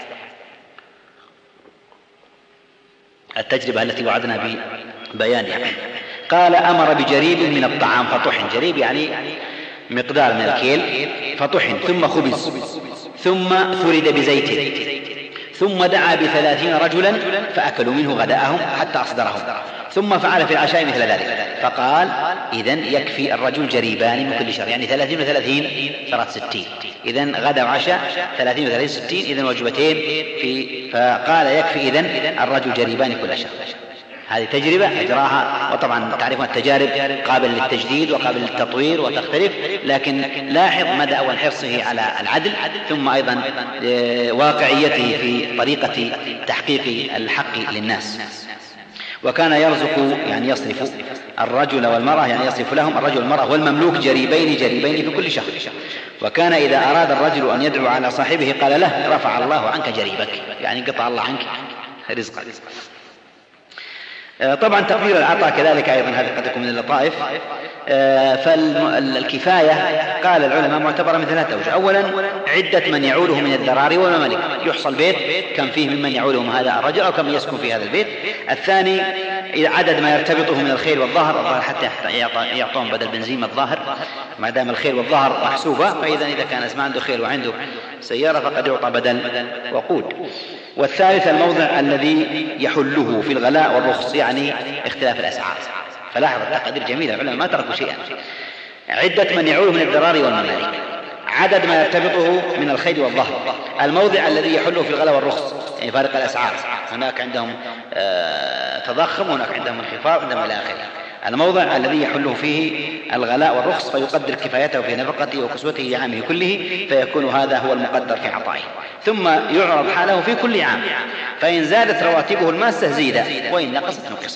التجربة التي وعدنا ببيانها. قال: أمر بجريب من الطعام فطحن. جريب يعني مقدار من الكيل، فطحن ثم خبز ثم ثرد بزيت، ثم دعا ب30 رجلا فأكلوا منه غداءهم حتى أصدرهم، ثم فعل في العشاء مثل ذلك. فقال: إذن يكفي الرجل جريبان من كل شهر، يعني 30 و30 صارت 60. إذن غدا وعشاء 30 و30 60، إذن وجبتين فقال: يكفي إذن الرجل جريبان كل شهر. هذه تجربة أجراها، وطبعا تعرفون التجارب قابل للتجديد وقابل للتطوير وتختلف، لكن لاحظ مدى أول حرصه على العدل، ثم أيضا واقعيته في طريقة تحقيق الحق للناس. وكان يرزق يعني يصرف الرجل والمرأة، يعني يصرف لهم الرجل والمرأة والمملوك جريبين في كل شهر. وكان إذا أراد الرجل أن يدعو على صاحبه قال له: رفع الله عنك جريبك، يعني قطع الله عنك رزقك. طبعا تقدير العطاء كذلك أيضا هذا قد يكون من اللطائف. فالكفاية قال العلماء معتبرة من 3 أوجه. أولا عدة من يعوله من الذراري والممالك، يحصل بيت كم فيه ممن يعوله هذا الرجل أو كم يسكن في هذا البيت. الثاني عدد ما يرتبطه من الخيل والظهر حتى يعطون بدل بنزيم الظاهر، ما دام الخيل والظهر محسوبة، فإذا إذا كان ما عنده خيل وعنده سيارة فقد يعطى بدل وقود. والثالث الموضع الذي يحله في الغلاء والرخص، يعني اختلاف الأسعار. فلاحظ التقدير جميل، العلماء ما تركوا شيئا. عدة من يعوله من الذراري والممالك، عدد ما يرتبطه من الخيل والظهر، الموضع الذي يحله في الغلاء والرخص، يعني فارق الأسعار، هناك عندهم تضخم وهناك عندهم انخفاض عندهم إلى آخره. الموضع الذي يحله فيه الغلاء والرخص فيقدر كفايته في نفقته وكسوته لعامه كله، فيكون هذا هو المقدر في عطائه. ثم يعرض حاله في كل عام، فإن زادت رواتبه الماسة زيد، وإن نقصت نقص.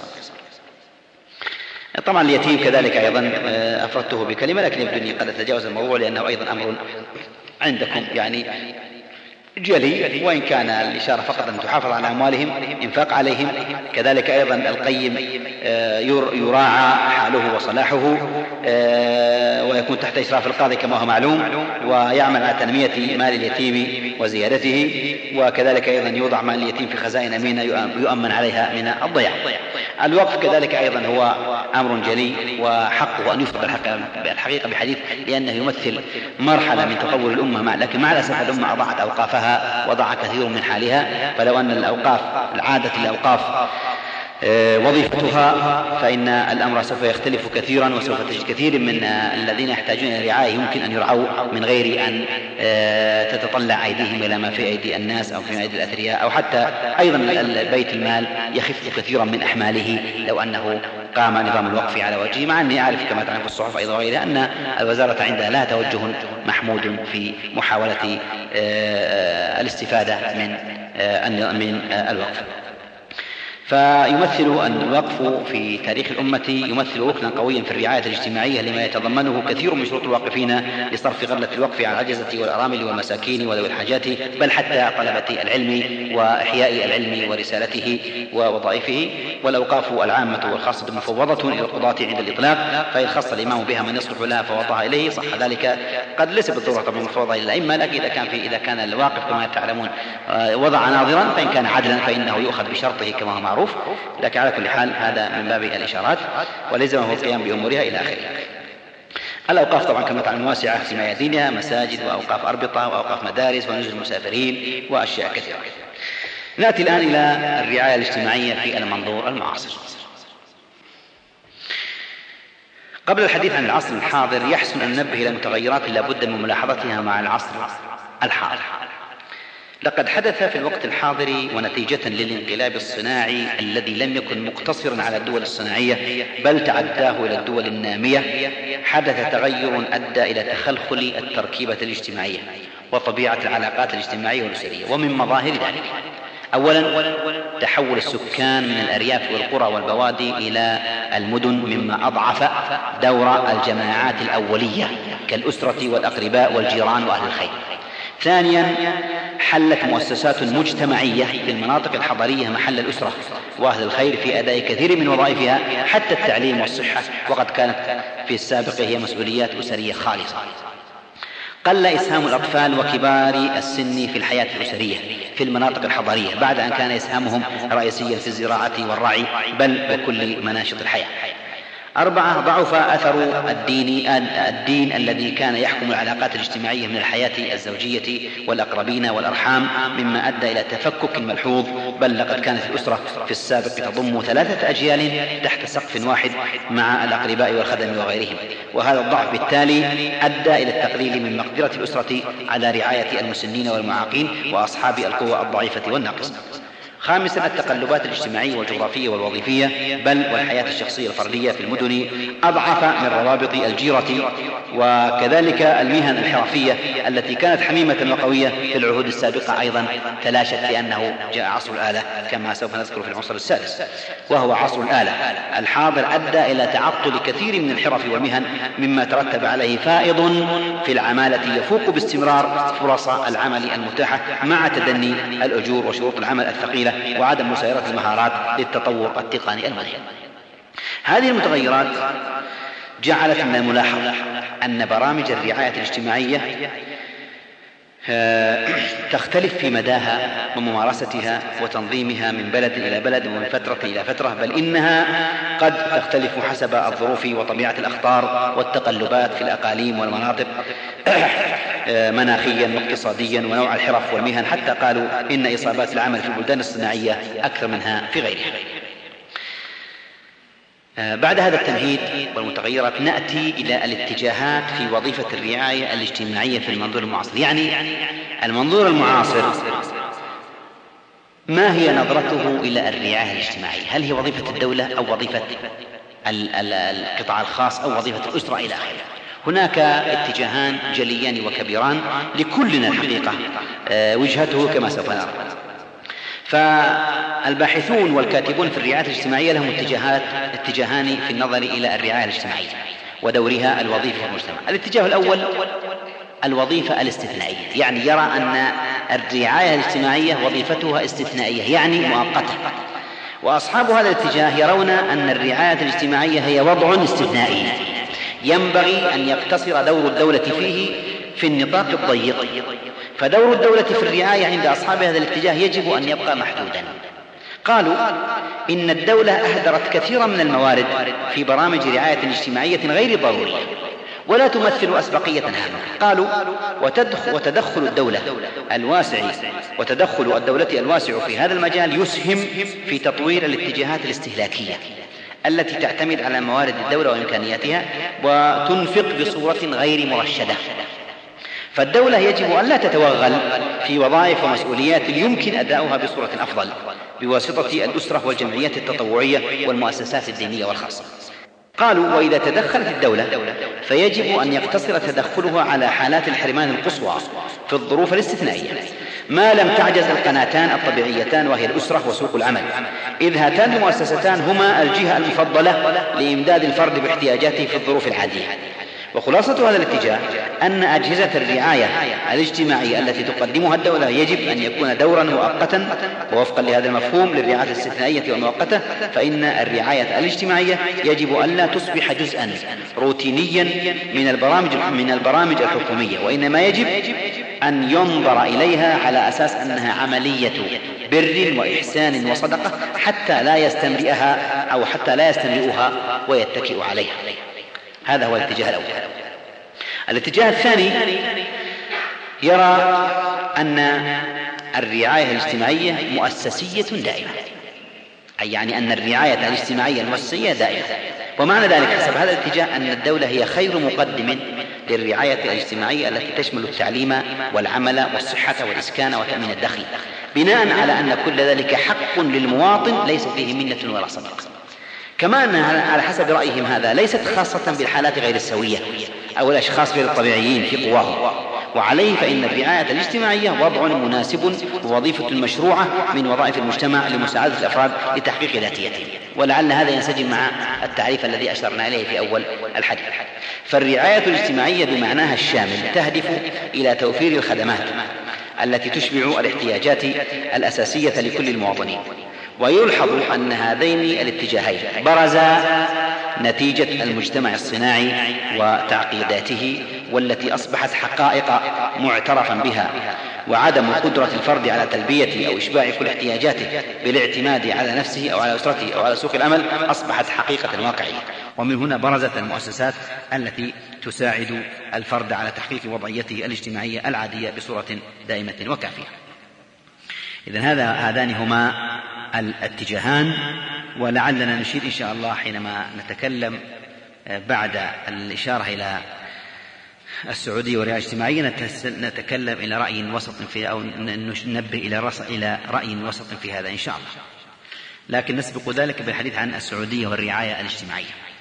طبعا اليتيم كذلك أيضا أفردته بكلمة، لكن يبدو أني قد أتجاوز الموضوع لأنه أيضا أمر عندكم يعني جلي، وإن كان الإشارة فقط أن تحافظ على أموالهم، إنفاق عليهم. كذلك أيضا القيم يراعى حاله وصلاحه، ويكون تحت إشراف القاضي كما هو معلوم، ويعمل على تنمية مال اليتيم وزيادته. وكذلك أيضا يوضع مال اليتيم في خزائن أمينة يؤمن عليها من الضياع. الوقف كذلك أيضا هو أمر جلي، وحقه أن يفقد الحقيقة بحديث، لأنه يمثل مرحلة من تطور الأمة، لكن مع الأسف الأمة أضاعت أوقافها وضع كثير من حالها. فلو أن الأوقاف العادة الأوقاف وظيفتها فإن الأمر سوف يختلف كثيرا، وسوف تجد كثير من الذين يحتاجون إلى رعاية يمكن أن يرعوا من غير أن تتطلع أيديهم إلى ما في أيدي الناس أو في أيدي الأثرياء، أو حتى أيضا بيت المال يخف كثيرا من أحماله لو أنه قام نظام الوقف على وجهه. مع أني أعرف كما تعرف الصحف أيضا وغيرها أن الوزارة عندها لها توجه محمود في محاولة الاستفادة من الوقف. فيمثل الوقف في تاريخ الأمة يمثل ركنا قويا في الرعاية الاجتماعية لما يتضمنه كثير من شروط الواقفين لصرف غلة الوقف على العجزة والأرامل والمساكين وذوي الحاجات، بل حتى طلبة العلم وإحياء العلم ورسالته ووظائفه. والأوقاف العامة والخاصة مفوضة إلى القضاة عند الإطلاق، فإن خص الإمام بها من يصلح لها فوضعها إليه صح ذلك. قد ليس بالضرورة طبعا مفوضة إلى الأئمة، لكن إذا كان الواقف كما تعلمون وضع ناظرا، فإن كان عدلا فإنه يؤخذ بشرطه كما هو معروف. لكن على كل حال هذا من باب الإشارات، ولزمه القيام بأمورها إلى آخره. الأوقاف طبعا كما تعلمون واسعة في ميادينها، مساجد وأوقاف أربطة وأوقاف مدارس ونزل المسافرين وأشياء كثيرة. نأتي الآن إلى الرعاية الاجتماعية في المنظور المعاصر. قبل الحديث عن العصر الحاضر يحسن أن ننبه إلى متغيرات لا بد من ملاحظتها مع العصر الحاضر. لقد حدث في الوقت الحاضر ونتيجة للانقلاب الصناعي الذي لم يكن مقتصرا على الدول الصناعية بل تعداه إلى الدول النامية، حدث تغير أدى إلى تخلخل التركيبة الاجتماعية وطبيعة العلاقات الاجتماعية والأسرية. ومن مظاهر ذلك أولا تحول السكان من الأرياف والقرى والبوادي إلى المدن، مما أضعف دور الجماعات الأولية كالأسرة والأقرباء والجيران وأهل الخير. ثانيا حلت مؤسسات مجتمعية في المناطق الحضرية محل الأسرة وأهل الخير في أداء كثير من وظائفها حتى التعليم والصحة، وقد كانت في السابق هي مسؤوليات أسرية خالصة. قل إسهام الأطفال وكبار السن في الحياة الأسرية في المناطق الحضرية بعد أن كان إسهامهم رئيسيا في الزراعة والرعي بل وكل مناشط الحياة. 4. ضعف أثر الدين الذي كان يحكم العلاقات الاجتماعية من الحياة الزوجية والأقربين والأرحام، مما أدى إلى تفكك ملحوظ، بل لقد كانت الأسرة في السابق تضم 3 أجيال تحت سقف واحد مع الأقرباء والخدم وغيرهم، وهذا الضعف بالتالي أدى إلى التقليل من مقدرة الأسرة على رعاية المسنين والمعاقين وأصحاب القوى الضعيفة والناقصة. 5. التقلبات الاجتماعية والجغرافية والوظيفية بل والحياة الشخصية الفردية في المدن أضعف من روابط الجيرة، وكذلك المهن الحرفية التي كانت حميمة وقوية في العهود السابقة أيضا تلاشت لأنه جاء عصر الآلة كما سوف نذكر في العنصر السادس، وهو عصر الآلة الحاضر أدى إلى تعطل كثير من الحرف والمهن، مما ترتب عليه فائض في العمالة يفوق باستمرار فرص العمل المتاحة مع تدني الأجور وشروط العمل الثقيلة وعدم مسايرة المهارات للتطور التقني المذهل. هذه المتغيرات جعلت من الملاحظ أن برامج الرعاية الاجتماعية تختلف في مداها وممارستها وتنظيمها من بلد إلى بلد ومن فترة إلى فترة، بل إنها قد تختلف حسب الظروف وطبيعة الأخطار والتقلبات في الأقاليم والمناطق مناخيا واقتصاديا ونوع الحرف والمهن، حتى قالوا إن إصابات العمل في البلدان الصناعية أكثر منها في غيرها. بعد هذا التمهيد والمتغيرات نأتي إلى الاتجاهات في وظيفة الرعاية الاجتماعية في المنظور المعاصر. يعني المنظور المعاصر ما هي نظرته إلى الرعاية الاجتماعية؟ هل هي وظيفة الدولة أو وظيفة القطاع الخاص أو وظيفة الأسرة إلى آخره؟ هناك اتجاهان جليان وكبيران لكلنا الحقيقة وجهته كما سوف نرى. فالباحثون والكاتبون في الرعاية الاجتماعية لهم اتجاهان في النظر إلى الرعاية الاجتماعية ودورها الوظيفي في المجتمع. الاتجاه الأول الوظيفة الاستثنائية، يعني يرى أن الرعاية الاجتماعية وظيفتها استثنائية يعني مؤقتة، وأصحاب هذا الاتجاه يرون أن الرعاية الاجتماعية هي وضع استثنائي ينبغي أن يقتصر دور الدولة فيه في النطاق الضيق، فدور الدولة في الرعاية عند أصحاب هذا الاتجاه يجب أن يبقى محدودا. قالوا إن الدولة أهدرت كثيرا من الموارد في برامج رعاية اجتماعية غير ضرورية ولا تمثل أسبقية هامة. قالوا وتدخل الدولة الواسع في هذا المجال يسهم في تطوير الاتجاهات الاستهلاكية التي تعتمد على موارد الدولة وإمكانياتها وتنفق بصورة غير مرشدة، فالدولة يجب أن لا تتوغل في وظائف ومسؤوليات يمكن أداؤها بصورة أفضل بواسطة الأسرة والجمعيات التطوعية والمؤسسات الدينية والخاصة. قالوا وإذا تدخلت الدولة فيجب أن يقتصر تدخلها على حالات الحرمان القصوى في الظروف الاستثنائية ما لم تعجز القناتان الطبيعيتان وهي الأسرة وسوق العمل، إذ هاتان المؤسستان هما الجهة المفضلة لإمداد الفرد باحتياجاته في الظروف العادية. وخلاصة هذا الاتجاه أن أجهزة الرعاية الاجتماعية التي تقدمها الدولة يجب أن يكون دورا مؤقتا، ووفقا لهذا المفهوم للرعاية الاستثنائية والمؤقتة فإن الرعاية الاجتماعية يجب أن لا تصبح جزءا روتينيا من البرامج الحكومية، وإنما يجب أن ينظر إليها على أساس أنها عملية بر وإحسان وصدقة حتى لا يستمرئها ويتكئ عليها. هذا هو الاتجاه الأول. الاتجاه الثاني يرى أن الرعاية الاجتماعية مؤسسية دائمة، أي يعني أن الرعاية الاجتماعية المؤسسية دائمة، ومعنى ذلك حسب هذا الاتجاه أن الدولة هي خير مقدم للرعاية الاجتماعية التي تشمل التعليم والعمل والصحة والإسكان وتأمين الدخل، بناء على أن كل ذلك حق للمواطن ليس فيه منة ولا صدقة. كما أن على حسب رأيهم هذا ليست خاصة بالحالات غير السوية أو الأشخاص غير الطبيعيين في قواهم، وعليه فإن الرعاية الاجتماعية وضع مناسب ووظيفة مشروعة من وظائف المجتمع لمساعدة الأفراد لتحقيق ذاتيتهم، ولعل هذا ينسجم مع التعريف الذي أشرنا إليه في أول الحديث. فالرعاية الاجتماعية بمعناها الشامل تهدف إلى توفير الخدمات التي تشبع الاحتياجات الأساسية لكل المواطنين. ويلحظ أن هذين الاتجاهين برزا نتيجة المجتمع الصناعي وتعقيداته، والتي أصبحت حقائق معترفا بها، وعدم قدرة الفرد على تلبية أو إشباع كل احتياجاته بالاعتماد على نفسه أو على أسرته أو على سوق العمل أصبحت حقيقة واقعية. ومن هنا برزت المؤسسات التي تساعد الفرد على تحقيق وضعيته الاجتماعية العادية بصورة دائمة وكافية. إذن هذان هما الاتجاهان، ولعلنا نشير إن شاء الله حينما نتكلم بعد الإشارة إلى السعودية والرعاية الاجتماعية نتكلم إلى رأي وسط أو ننبه إلى رأي وسط في هذا إن شاء الله. لكن نسبق ذلك بالحديث عن السعودية والرعاية الاجتماعية.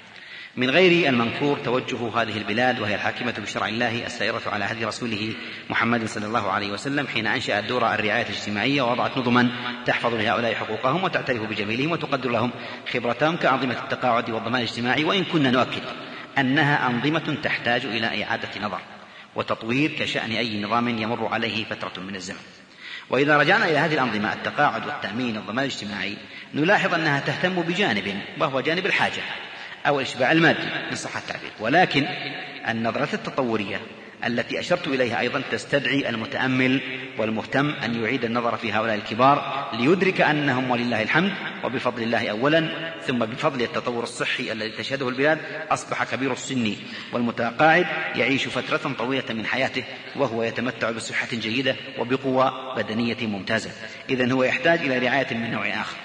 من غير المنكور توجه هذه البلاد، وهي الحاكمة بشرع الله السائرة على هدي رسوله محمد صلى الله عليه وسلم، حين أنشأت دور الرعاية الاجتماعية ووضعت نظما تحفظ لهؤلاء حقوقهم وتعترف بجميلهم وتقدر لهم خبرتهم كأنظمة التقاعد والضمان الاجتماعي، وإن كنا نؤكد أنها أنظمة تحتاج إلى إعادة نظر وتطوير كشأن أي نظام يمر عليه فترة من الزمن. وإذا رجعنا إلى هذه الأنظمة التقاعد والتأمين والضمان الاجتماعي نلاحظ أنها تهتم بجانب، وهو جانب الحاجة أو الإشباع المادي إن صح التعبير، ولكن النظرة التطورية التي أشرت إليها أيضا تستدعي المتأمل والمهتم أن يعيد النظر في هؤلاء الكبار ليدرك أنهم ولله الحمد وبفضل الله أولا، ثم بفضل التطور الصحي الذي تشهده البلاد أصبح كبير السن والمتقاعد يعيش فترة طويلة من حياته وهو يتمتع بصحة جيدة وبقوة بدنية ممتازة. إذن هو يحتاج إلى رعاية من نوع آخر،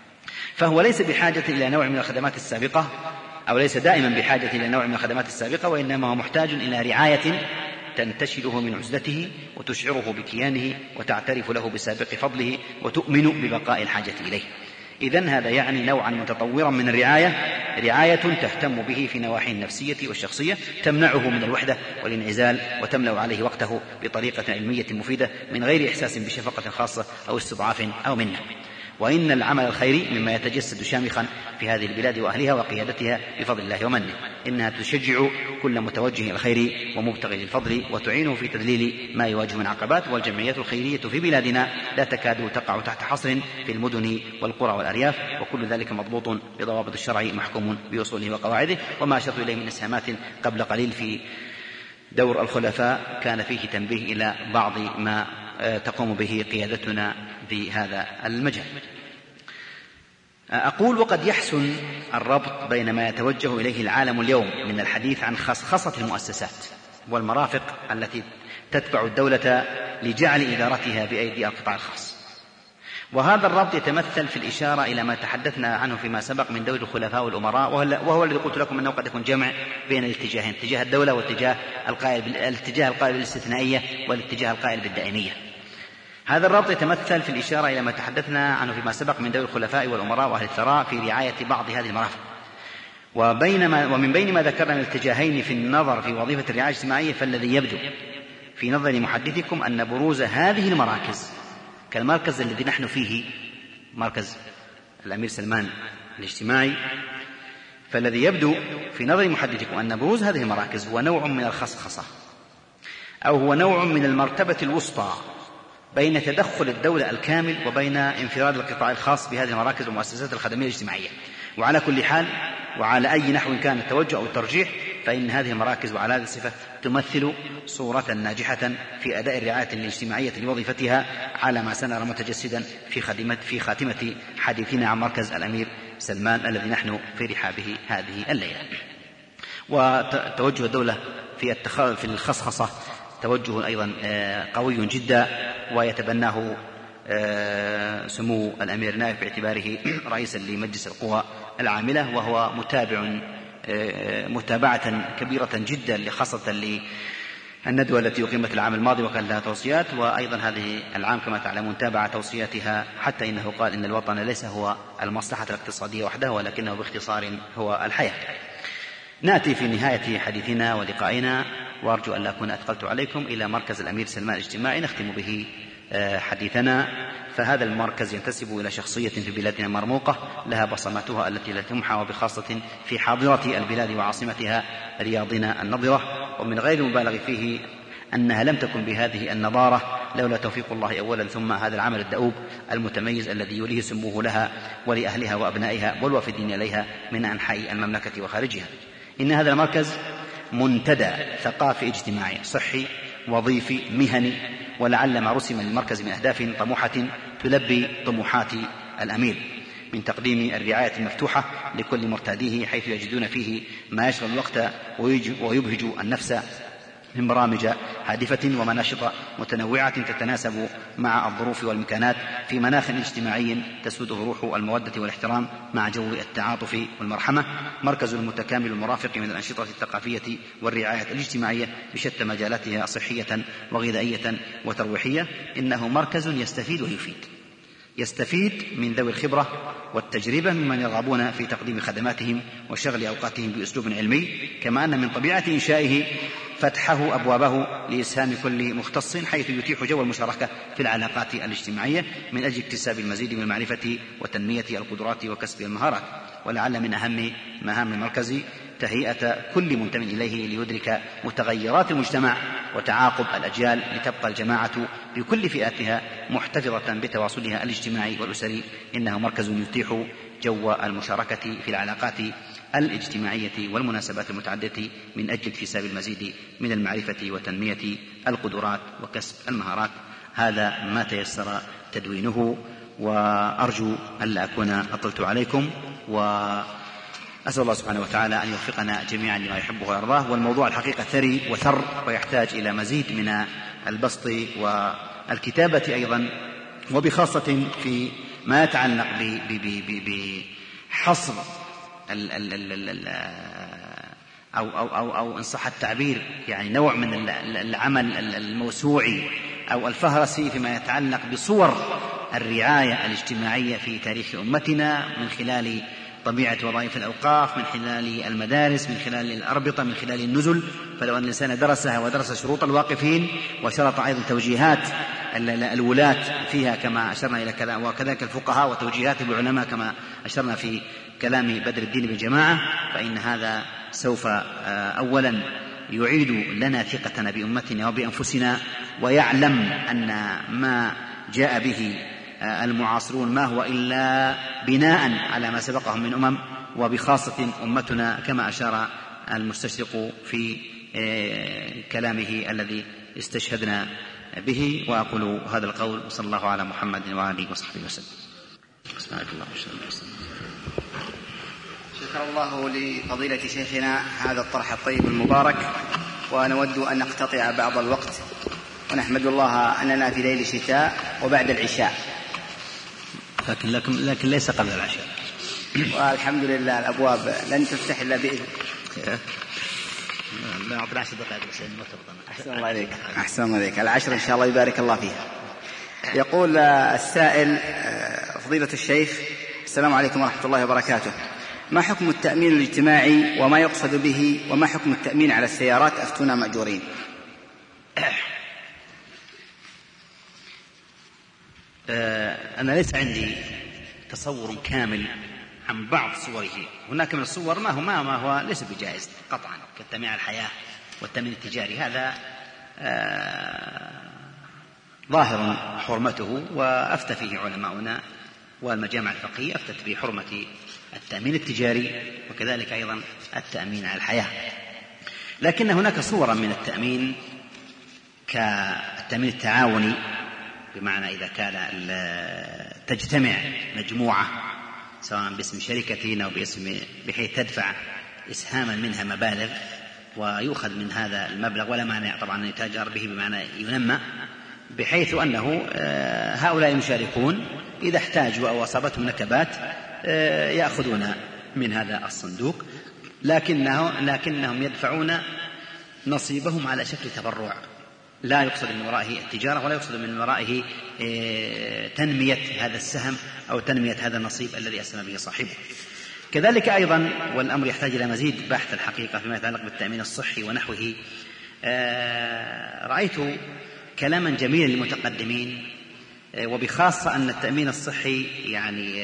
فهو ليس بحاجة إلى نوع من الخدمات السابقة، أو ليس دائما بحاجة إلى نوع من الخدمات السابقة، وإنما هو محتاج إلى رعاية تنتشله من عزلته وتشعره بكيانه وتعترف له بسابق فضله وتؤمن ببقاء الحاجة إليه. إذن هذا يعني نوعا متطورا من الرعاية، رعاية تهتم به في نواحي النفسية والشخصية، تمنعه من الوحدة والانعزال وتملأ عليه وقته بطريقة علمية مفيدة من غير إحساس بشفقة خاصة أو استضعاف أو منة. وإن العمل الخيري مما يتجسد شامخا في هذه البلاد وأهلها وقيادتها بفضل الله ومنه، إنها تشجع كل متوجه إلى الخير ومبتغي للفضل وتعينه في تذليل ما يواجه من عقبات. والجمعيات الخيرية في بلادنا لا تكاد تقع تحت حصر في المدن والقرى والأرياف، وكل ذلك مضبوط بضوابط الشرع محكوم بأصوله وقواعده. وما أشرت إليه من إسهامات قبل قليل في دور الخلفاء كان فيه تنبيه إلى بعض ما تقوم به قيادتنا في هذا المجال. أقول وقد يحسن الربط بين ما يتوجه إليه العالم اليوم من الحديث عن خصخصة المؤسسات والمرافق التي تتبع الدولة لجعل إدارتها بأيدي القطاع الخاص، وهذا الربط يتمثل في الإشارة إلى ما تحدثنا عنه فيما سبق من دور الخلفاء والأمراء، وهو الذي قلت لكم أنه قد يكون جمع بين الاتجاهين، اتجاه الدولة والاتجاه القائل بالاستثنائية والاتجاه القائل بالدائمية. هذا الربط يتمثل في الإشارة إلى ما تحدثنا عنه فيما سبق من دور الخلفاء والأمراء وأهل الثراء في رعاية بعض هذه المرافق. ومن بين ما ذكرنا من الاتجاهين في النظر في وظيفة الرعاية الاجتماعية، فالذي يبدو في نظر محدثكم أن بروز هذه المراكز كالمركز الذي نحن فيه، مركز الأمير سلمان الاجتماعي، فالذي يبدو في نظر محدثكم أن بروز هذه المراكز هو نوع من الخصخصة، أو هو نوع من المرتبة الوسطى بين تدخل الدولة الكامل وبين انفراد القطاع الخاص بهذه المراكز والمؤسسات الخدمية الاجتماعية. وعلى كل حال وعلى أي نحو كان التوجه أو الترجيح، فإن هذه المراكز وعلى هذه الصفة تمثل صورة ناجحة في أداء الرعاية الاجتماعية لوظيفتها، على ما سنرى متجسدا في خاتمة حديثنا عن مركز الأمير سلمان الذي نحن في رحابه هذه الليلة. وتوجه الدولة في الخصخصة توجه أيضا قوي جدا، ويتبناه سمو الأمير نايف باعتباره رئيسا لمجلس القوى العاملة، وهو متابعة كبيرة جدا خاصة للندوة التي أقيمت العام الماضي وكان لها توصيات، وأيضا هذه العام كما تعلمون تابع توصياتها، حتى إنه قال إن الوطن ليس هو المصلحة الاقتصادية وحده ولكنه باختصار هو الحياة. نأتي في نهاية حديثنا ولقائنا، وأرجو أن لا أكون أثقلت عليكم، إلى مركز الأمير سلمان الاجتماعي نختم به حديثنا. فهذا المركز ينتسب إلى شخصية في بلادنا مرموقة لها بصماتها التي لا تمحى، وبخاصة في حاضرة البلاد وعاصمتها رياضنا النضرة، ومن غير مبالغ فيه أنها لم تكن بهذه النضارة لولا توفيق الله أولا، ثم هذا العمل الدؤوب المتميز الذي يوليه سموه لها ولأهلها وأبنائها والوافدين إليها من أنحاء المملكة وخارجها. إن هذا المركز منتدى ثقافي اجتماعي صحي وظيفي مهني، ولعل ما رسم للمركز من أهداف طموحة تلبي طموحات الأمير، من تقديم الرعاية المفتوحة لكل مرتاديه حيث يجدون فيه ما يشغل الوقت ويبهج النفس من برامج هادفة ومناشط متنوعة تتناسب مع الظروف والمكانات في مناخ اجتماعي تسوده روح المودة والاحترام مع جو التعاطف والمرحمة. مركز متكامل المرافق من الأنشطة الثقافية والرعاية الاجتماعية بشتى مجالاتها صحية وغذائية وترويحية. إنه مركز يستفيد ويفيد، يستفيد من ذوي الخبرة والتجربة ممن يرغبون في تقديم خدماتهم وشغل أوقاتهم بأسلوب علمي، كما أن من طبيعة إنشائه فتحه أبوابه لإسهام كل مختص حيث يتيح جو المشاركة في العلاقات الاجتماعية من أجل اكتساب المزيد من المعرفة وتنمية القدرات وكسب المهارات. ولعل من أهم مهام المركز تهيئة كل منتمٍ إليه ليدرك متغيرات المجتمع وتعاقب الأجيال لتبقى الجماعة بكل فئاتها محتفظة بتواصلها الاجتماعي والأسري. إنه مركز يتيح جو المشاركة في العلاقات الاجتماعية والمناسبات المتعددة من أجل اكتساب المزيد من المعرفة وتنمية القدرات وكسب المهارات. هذا ما تيسر تدوينه، وأرجو ألا أكون أطلت عليكم، وأسأل الله سبحانه وتعالى أن يوفقنا جميعا لما يحبه ويرضاه. والموضوع الحقيقة ثري وثر ويحتاج إلى مزيد من البسط والكتابة أيضا، وبخاصة في ما يتعلق بحصر أو إن صح التعبير يعني نوع من العمل الموسوعي أو الفهرسي فيما يتعلق بصور الرعاية الاجتماعية في تاريخ أمتنا من خلال طبيعة وظائف الأوقاف، من خلال المدارس، من خلال الأربطة، من خلال النزل. فلو أن الإنسان درسها ودرس شروط الواقفين وشرط أيضا توجيهات الولاة فيها كما أشرنا إلى كلام، وكذلك الفقهاء وتوجيهات العلماء كما أشرنا في كلام بدر الدين بالجماعة، فإن هذا سوف أولا يعيد لنا ثقتنا بأمتنا وبأنفسنا، ويعلم أن ما جاء به المعاصرون ما هو إلا بناء على ما سبقهم من أمم، وبخاصة أمتنا كما أشار المستشرق في كلامه الذي استشهدنا به. وأقول هذا القول وصلى الله على محمد وآله وصحبه وسلم. سبحانك اللهم وبحمدك. شكر الله لفضيلة شيخنا هذا الطرح الطيب المبارك، ونود أن نقتطع بعض الوقت، ونحمد الله أننا في ليل الشتاء وبعد العشاء، لكن ليس قبل العشاء، والحمد لله الأبواب لن تفتح إلا بإذن. لا أعطنا 10 دقائق بس ما أحسن الله عليك. أحسن الله عليك. العشر إن شاء الله يبارك الله فيها. يقول السائل: فضيلة الشيخ، السلام عليكم ورحمة الله وبركاته، ما حكم التأمين الاجتماعي وما يقصد به، وما حكم التأمين على السيارات؟ أفتونا مأجورين. أنا ليس عندي تصور كامل عن بعض صوره. هناك من الصور ما هو ليس بجائز قطعا، كالتأمين على الحياة والتأمين التجاري، هذا ظاهر حرمته، وأفتى فيه علماؤنا والمجامع الفقهية أفتت بحرمة التأمين التجاري، وكذلك أيضا التأمين على الحياة. لكن هناك صورا من التأمين كالتأمين التعاوني، بمعنى إذا كان تجتمع مجموعة سواء باسم شركة أو باسم، بحيث تدفع إسهاما منها مبالغ ويؤخذ من هذا المبلغ، ولا مانع طبعا أن يتاجر به بمعنى ينمى، بحيث أنه هؤلاء المشاركون إذا احتاجوا أو أصابتهم نكبات يأخذون من هذا الصندوق، لكنهم يدفعون نصيبهم على شكل تبرع، لا يقصد من ورائه التجارة، ولا يقصد من ورائه تنمية هذا السهم أو تنمية هذا النصيب الذي أسهم به صاحبه. كذلك أيضا، والأمر يحتاج إلى مزيد بحث الحقيقة فيما يتعلق بالتأمين الصحي ونحوه، رأيت كلاما جميلا للمتقدمين، وبخاصة أن التأمين الصحي يعني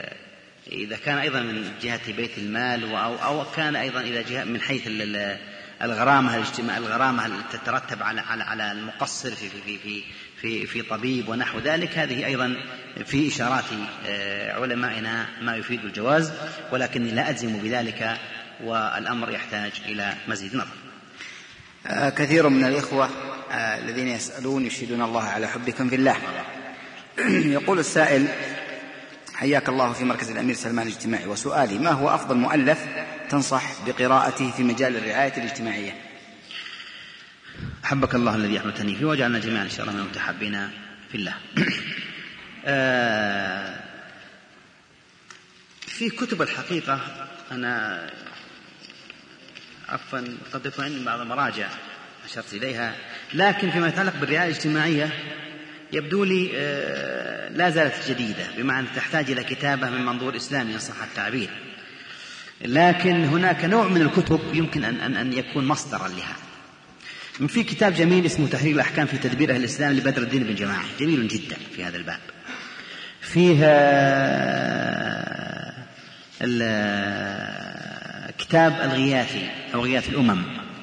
إذا كان أيضا من جهة بيت المال أو كان أيضا إذا جهة من حيث الغرامة التي تترتب على المقصر في طبيب ونحو ذلك، هذه أيضا في إشارات علمائنا ما يفيد الجواز، ولكني لا أجزم بذلك، والأمر يحتاج إلى مزيد نظر. كثير من الإخوة الذين يسألون يشهدون الله على حبكم في الله. يقول السائل: حياك الله في مركز الأمير سلمان الاجتماعي، وسؤالي: ما هو أفضل مؤلف تنصح بقراءته في مجال الرعاية الاجتماعية؟ أحبك الله الذي أحببتني فيه، وجعلنا جميعا إن شاء الله من المتحابين في الله. في كتب الحقيقة أنا عفوا قد يكون عندي بعض المراجع أشرت إليها، لكن فيما يتعلق بالرعاية الاجتماعية يبدو لي لا زالت جديدة، بمعنى تحتاج إلى كتابة من منظور إسلامي إن صح التعبير، لكن هناك نوع من الكتب يمكن أن يكون مصدرا لها. في كتاب جميل اسمه تحرير الأحكام في تدبير أهل الإسلام لبدر الدين بن جماعة، جميل جدا في هذا الباب. فيها كتاب الغياثي أو غياث الأمم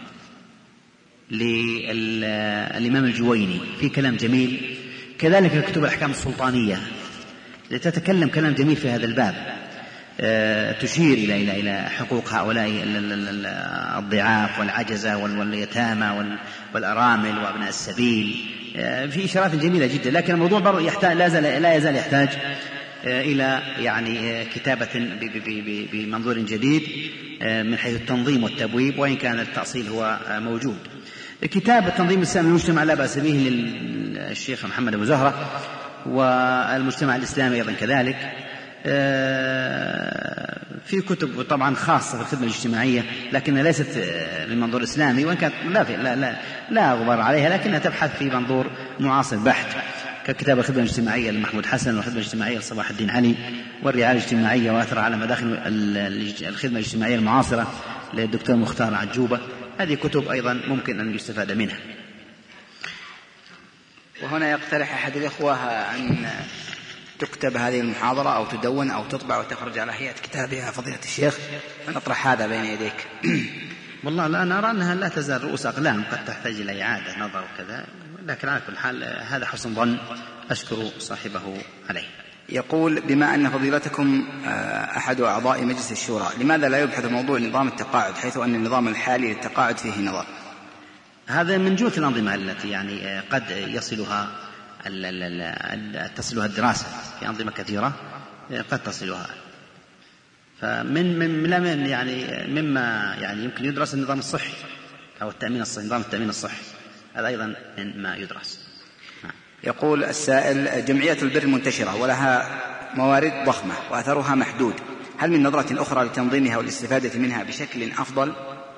للإمام الجويني، في كلام جميل. كذلك كتب الأحكام السلطانية تتكلم كلام جميل في هذا الباب، تشير إلى حقوق هؤلاء الضعاف والعجزة واليتامى والأرامل وأبناء السبيل، في إشارات جميلة جدا. لكن الموضوع برضو لا يزال يحتاج إلى يعني كتابة بمنظور جديد من حيث التنظيم والتبويب، وإن كان التأصيل هو موجود. كتاب تنظيم الإسلام المجتمع لا بأس به للشيخ محمد أبو زهرة، والمجتمع الإسلامي أيضا كذلك. في كتب طبعا خاصة في الخدمة الاجتماعية لكنها ليست من منظور إسلامي، وإن كانت لا غبار عليها، لكنها تبحث في منظور معاصر بحت، ككتاب الخدمة الاجتماعية لمحمود حسن، والخدمة الاجتماعية لصلاح الدين علي، والرعاية الاجتماعية وأثر على مداخل الخدمة الاجتماعية المعاصرة للدكتور مختار عجوبة. هذه كتب أيضا ممكن أن يستفاد منها. وهنا يقترح أحد الإخوة أن تكتب هذه المحاضرة أو تدون أو تطبع وتخرج على هيئة كتابها فضيلة الشيخ، فنطرح هذا بين يديك. والله لا، أنا أرى أنها لا تزال رؤوس أقلام، قد تحتاج إلى إعادة نظر وكذا، لكن على كل حال هذا حسن ظن أشكر صاحبه عليه. يقول: بما أن فضيلتكم أحد أعضاء مجلس الشورى، لماذا لا يبحث موضوع نظام التقاعد، حيث أن النظام الحالي للتقاعد فيه نظر؟ هذا من جملة الأنظمة التي يعني قد تصلها الدراسة، في أنظمة كثيرة قد تصلها، فمن يعني مما يعني يمكن يدرس النظام الصحي أو التأمين الصحي، نظام التأمين الصحي هذا أيضا ما يدرس. يقول السائل: جمعية البر منتشرة ولها موارد ضخمة وأثرها محدود، هل من نظرة أخرى لتنظيمها والاستفادة منها بشكل أفضل؟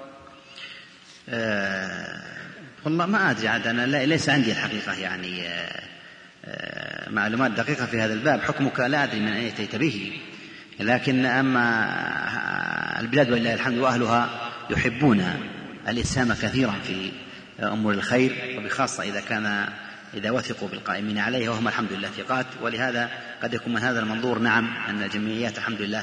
والله ما أدري، أنا ليس عندي الحقيقة يعني معلومات دقيقة في هذا الباب، حكمك لا أدري من أين أتيت به، لكن أما البلاد ولله الحمد وأهلها يحبون الإسهام كثيرا في أمور الخير، وبخاصة إذا وثقوا بالقائمين عليه، وهم الحمد لله ثقات. ولهذا قد يكون من هذا المنظور نعم أن الجمعيات الحمد لله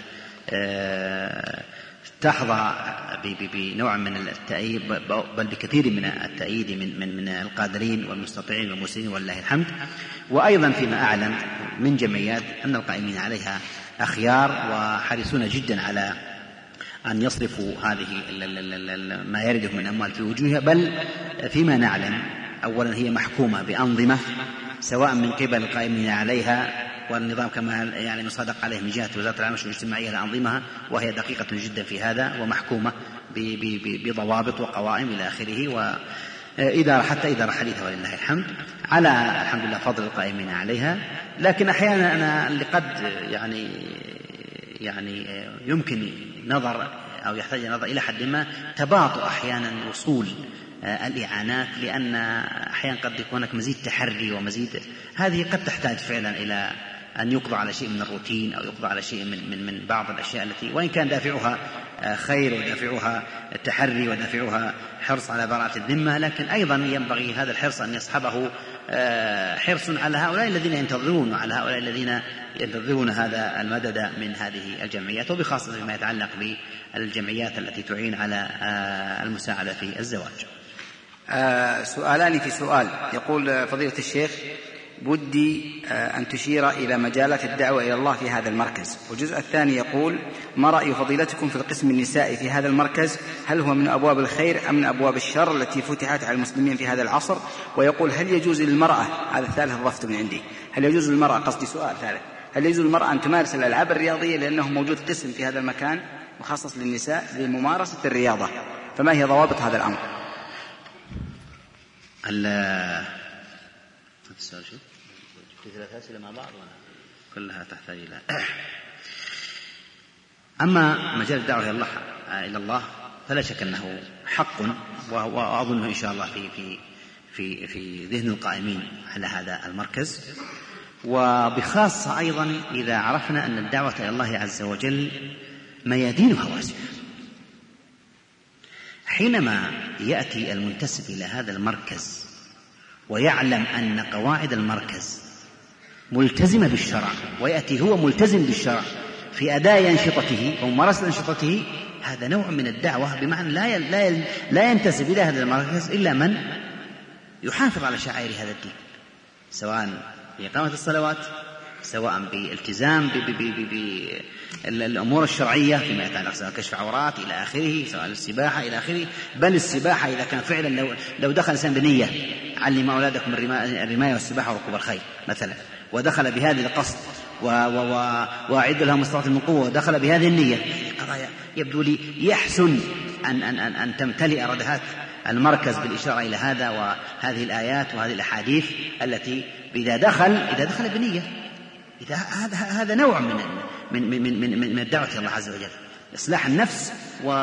تحظى بنوع من التأييد، بل بكثير من التأييد من القادرين والمستطيعين والمسلمين ولله الحمد. وأيضا فيما أعلم من جمعيات أن القائمين عليها أخيار وحريصون جدا على أن يصرفوا هذه ما يردهم من أموال في وجوهها، بل فيما نعلم أولا هي محكومة بأنظمة سواء من قبل القائمين عليها، والنظام كما يعني مصادق عليه من جهة وزارة العمل والشؤون الاجتماعية لأنظمها، وهي دقيقة جدا في هذا ومحكومة بضوابط وقوائم إلى آخره، حتى إدارة حديثة ولله الحمد، على الحمد لله فضل القائمين عليها. لكن أحيانا أنا اللي قد يعني يمكن نظر أو يحتاج نظر إلى حد ما تباطؤ أحيانا وصول الإعانات، لأن أحيانا قد يكون هناك مزيد تحري ومزيد، هذه قد تحتاج فعلا إلى أن يقضى على شيء من الروتين أو يقضى على شيء من بعض الأشياء التي وإن كان دافعها خير ودافعها التحري ودافعها حرص على براءة الذمة، لكن أيضا ينبغي هذا الحرص أن يصحبه حرص على هؤلاء الذين ينتظرون وعلى هؤلاء الذين ينتظرون هذا المدد من هذه الجمعيات، وبخاصة فيما يتعلق بالجمعيات التي تعين على المساعدة في الزواج. سؤالان في سؤال. يقول فضيلة الشيخ: بدي أن تشير إلى مجالات الدعوة إلى الله في هذا المركز. والجزء الثاني يقول: ما رأي فضيلتكم في القسم النسائي في هذا المركز؟ هل هو من أبواب الخير أم من أبواب الشر التي فتحت على المسلمين في هذا العصر؟ ويقول: هل يجوز للمرأة، هذا الثالث ضفت من عندي، هل يجوز للمرأة، قصدي سؤال ثالث، هل يجوز للمرأة أن تمارس الألعاب الرياضية لأنه موجود قسم في هذا المكان مخصص للنساء لممارسة الرياضة، فما هي ضوابط هذا الأمر؟ السؤال شو؟ في 3 أسئلة مع بعض كلها تحتاج إلى. أما مجال الدعوة إلى الله فلا شك أنه حق، وأظنه إن شاء الله في ذهن القائمين على هذا المركز، وبخاصة أيضا إذا عرفنا أن الدعوة إلى الله عز وجل ميادينها واسعة. حينما يأتي المنتسب إلى هذا المركز ويعلم أن قواعد المركز ملتزمة بالشرع، ويأتي هو ملتزم بالشرع في أداء أنشطته وممارسة أنشطته، هذا نوع من الدعوة، بمعنى لا ينتسب إلى هذا المركز إلا من يحافظ على شعائر هذا الدين، سواء بإقامة الصلوات، سواء بالالتزام بالأمور الشرعية فيما يتعلق سواء كشف عورات إلى آخره، سواء السباحة إلى آخره. بل السباحة إذا كان فعلا لو دخل إنسان بنية: علم أولادكم الرماية والسباحة وركوب الخيل مثلا، ودخل بهذه القصد وأعد لهم استطاعة من قوة، ودخل بهذه النية، قضايا يبدو لي يحسن أن تمتلئ ردهات المركز بالإشارة إلى هذا، وهذه الآيات وهذه الأحاديث التي إذا دخل بنية، هذا نوع من الدعوة إلى الله عز وجل، إصلاح النفس.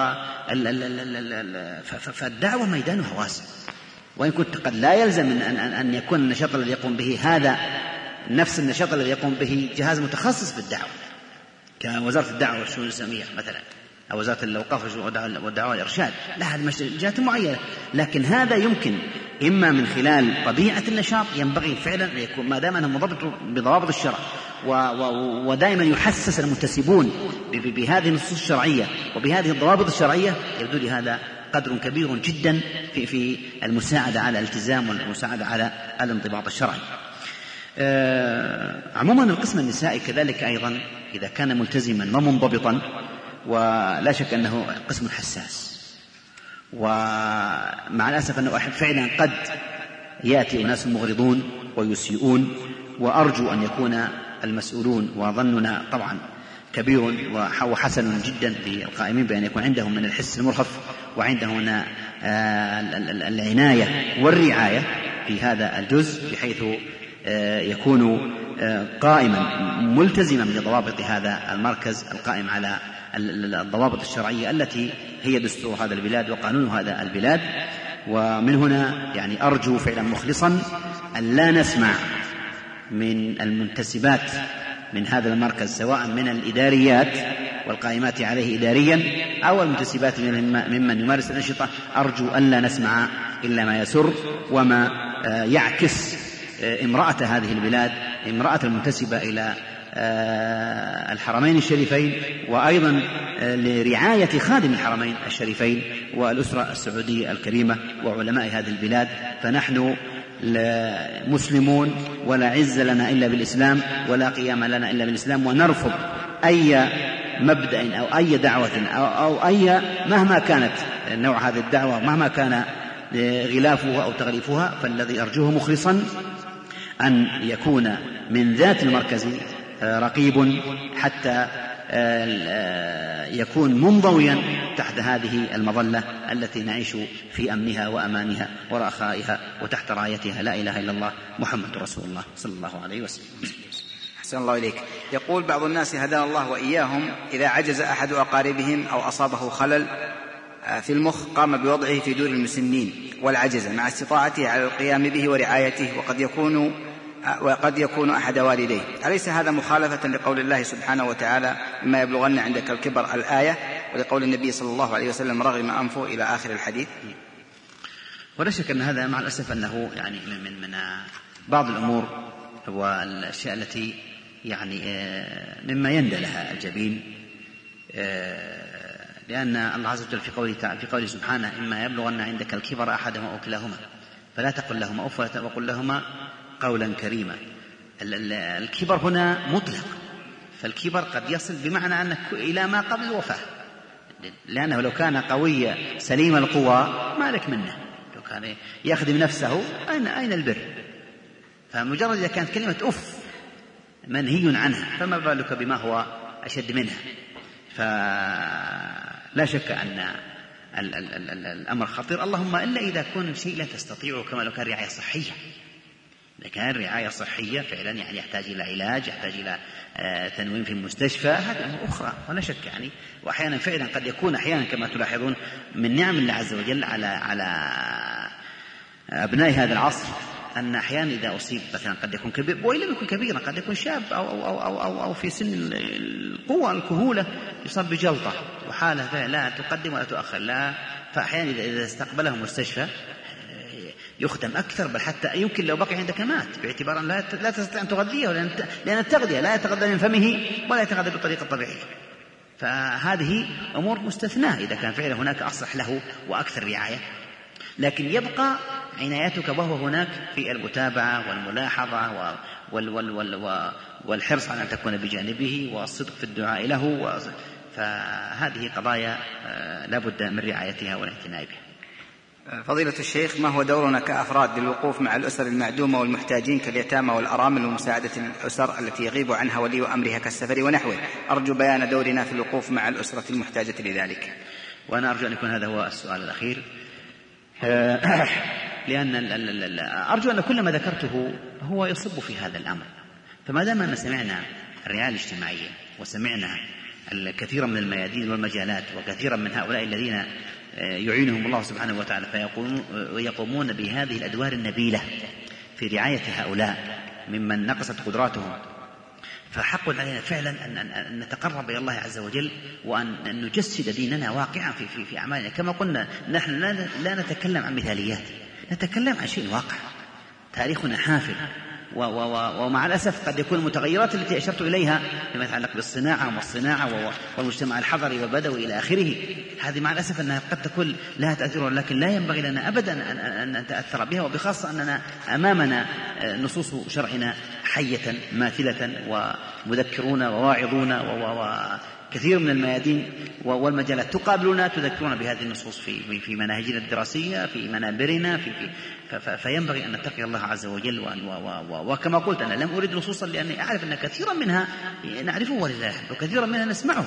فالدعوة ميدانها واسع، وإن كنت قد لا يلزم أن يكون النشاط الذي يقوم به هذا نفس النشاط الذي يقوم به جهاز متخصص بالدعوة كوزارة الدعوة والشؤون الإسلامية مثلا، أو وزارة الأوقاف والدعوة والإرشاد، لا، هذه جهات معينة. لكن هذا يمكن إما من خلال طبيعة النشاط، ينبغي فعلا أن يكون ما دام أنه مرتبط بضوابط الشرع، ودائما يحسس المنتسبون بهذه النصوص الشرعية وبهذه الضوابط الشرعية، يبدو لي هذا قدر كبير جدا في المساعدة على الالتزام والمساعدة على الانضباط الشرعي. عموما القسم النسائي كذلك أيضا إذا كان ملتزما ومنضبطا، ولا شك أنه قسم حساس، ومع الأسف أنه فعلا قد يأتي أناس مغرضون ويسيئون، وأرجو أن يكون المسؤولون، وظننا طبعا كبير وحسن جدا للقائمين بأن يكون عندهم من الحس المرخف وعندهم العناية والرعاية في هذا الجزء، بحيث يكون قائما ملتزما بضوابط هذا المركز القائم على الضوابط الشرعية التي هي دستور هذا البلاد وقانون هذا البلاد. ومن هنا يعني أرجو فعلا مخلصا أن لا نسمع من المنتسبات من هذا المركز، سواء من الإداريات والقائمات عليه إداريا أو المنتسبات ممن يمارس الأنشطة، أرجو أن لا نسمع إلا ما يسر وما يعكس امرأة هذه البلاد، امرأة المنتسبة إلى الحرمين الشريفين، وأيضا لرعاية خادم الحرمين الشريفين والأسرة السعودية الكريمة وعلماء هذه البلاد. فنحن مسلمون، ولا عز لنا إلا بالإسلام، ولا قيام لنا إلا بالإسلام، ونرفض أي مبدأ أو أي دعوة أو أي مهما كانت نوع هذه الدعوة، مهما كان غلافها أو تغليفها. فالذي أرجوه مخلصا أن يكون من ذات المركز رقيب حتى يكون منضويا تحت هذه المظلة التي نعيش في أمنها وأمانها ورخائها وتحت رايتها لا إله إلا الله محمد رسول الله صلى الله عليه وسلم. أحسن الله إليك. يقول بعض الناس هدانا الله وإياهم: إذا عجز أحد أقاربهم أو أصابه خلل في المخ قام بوضعه في دور المسنين والعجز مع استطاعته على القيام به ورعايته، وقد يكون أحد والديه، أليس هذا مخالفة لقول الله سبحانه وتعالى: مما يبلغن عندك الكبر الآية، ولقول النبي صلى الله عليه وسلم: رغم أنفه، إلى آخر الحديث؟ ولا شك أن هذا مع الأسف أنه يعني بعض الأمور والأشياء التي يعني مما يندى لها الجبين، لأن الله عز وجل في قوله سبحانه: إما يبلغن عندك الكبر أحدهما أو كلاهما فلا تقل لهما أف وقل لهما قولا كريما. الكبر هنا مطلق، فالكبر قد يصل بمعنى أنك إلى ما قبل الوفاة، لأنه لو كان قويا سليم القوى ما لك منه، لو كان يخدم نفسه أين البر؟ فمجرد إذا كانت كلمة أف منهي عنها فما بالك بما هو أشد منها. فلا شك أن الأمر خطير، اللهم إلا إذا كان شيء لا تستطيعه، كما لو كان رعاية صحية. إذا كان رعاية صحية فعلا يعني يحتاج إلى علاج، يحتاج إلى تنويم في المستشفى، هذه أمور أخرى ولا شك يعني. وأحيانا فعلا قد يكون أحيانا كما تلاحظون من نعم الله عز وجل على أبناء هذا العصر أن أحيانا إذا أصيب مثلا قد يكون كبير، وإن لم يكن كبيرا قد يكون شاب أو في سن القوة الكهولة، يصاب بجلطة وحالة لا تقدم ولا تؤخر، لا. فأحيانا إذا استقبله مستشفى يخدم أكثر، بل حتى يمكن لو بقي عندك مات، باعتبار أن لا تستطيع أن تغذيه، لأن التغذية لا يتغذى من فمه ولا يتغذى بالطريقة الطبيعية. فهذه أمور مستثناة إذا كان فعلا هناك أصلح له وأكثر رعاية، لكن يبقى عنايتك وهو هناك في المتابعة والملاحظة والحرص على أن تكون بجانبه والصدق في الدعاء له. فهذه قضايا لا بد من رعايتها والاعتناء بها. فضيلة الشيخ، ما هو دورنا كأفراد للوقوف مع الأسر المعدومة والمحتاجين كاليتامى والأرامل ومساعدة الأسر التي يغيب عنها ولي أمرها كالسفر ونحوه؟ أرجو بيان دورنا في الوقوف مع الأسرة المحتاجة لذلك. وأنا أرجو أن يكون هذا هو السؤال الأخير، لأن أرجو أن كل ما ذكرته هو يصب في هذا الأمر. فما دام أن سمعنا الرعاية الاجتماعية وسمعنا الكثير من الميادين والمجالات وكثيرا من هؤلاء الذين يعينهم الله سبحانه وتعالى فيقومون بهذه الأدوار النبيلة في رعاية هؤلاء ممن نقصت قدراتهم، فحق علينا فعلا أن نتقرب إلى الله عز وجل وأن نجسد ديننا واقعا في أعمالنا. كما قلنا نحن لا نتكلم عن مثاليات، نتكلم عن شيء واقع. تاريخنا حافل، ومع الأسف قد يكون المتغيرات التي أشرت إليها فيما يتعلق بالصناعة والمجتمع الحضري والبدوي إلى آخره، هذه مع الأسف أنها قد تكون لها تأثير، لكن لا ينبغي لنا أبدا أن نتأثر بها، وبخاصة أننا أمامنا نصوص شرعنا حية ماثلة ومذكرون وواعظون وكثير من الميادين والمجالات تقابلنا تذكرون بهذه النصوص في مناهجنا الدراسية، في منابرنا، فينبغي أن نتقي الله عز وجل. وكما قلت أنا لم أريد نصوصا لأني أعرف أن كثيرا منها نعرفه ولله وكثيرا منها نسمعه.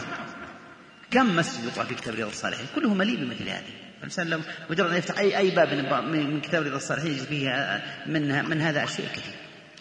كم مسجد يقرأ في كتاب رياض الصالحين كله مليء بمثل هذه، فالإنسان لو مجرد أن يفتح أي باب من كتاب رياض الصالحين يجد فيه من هذا أشياء كثير.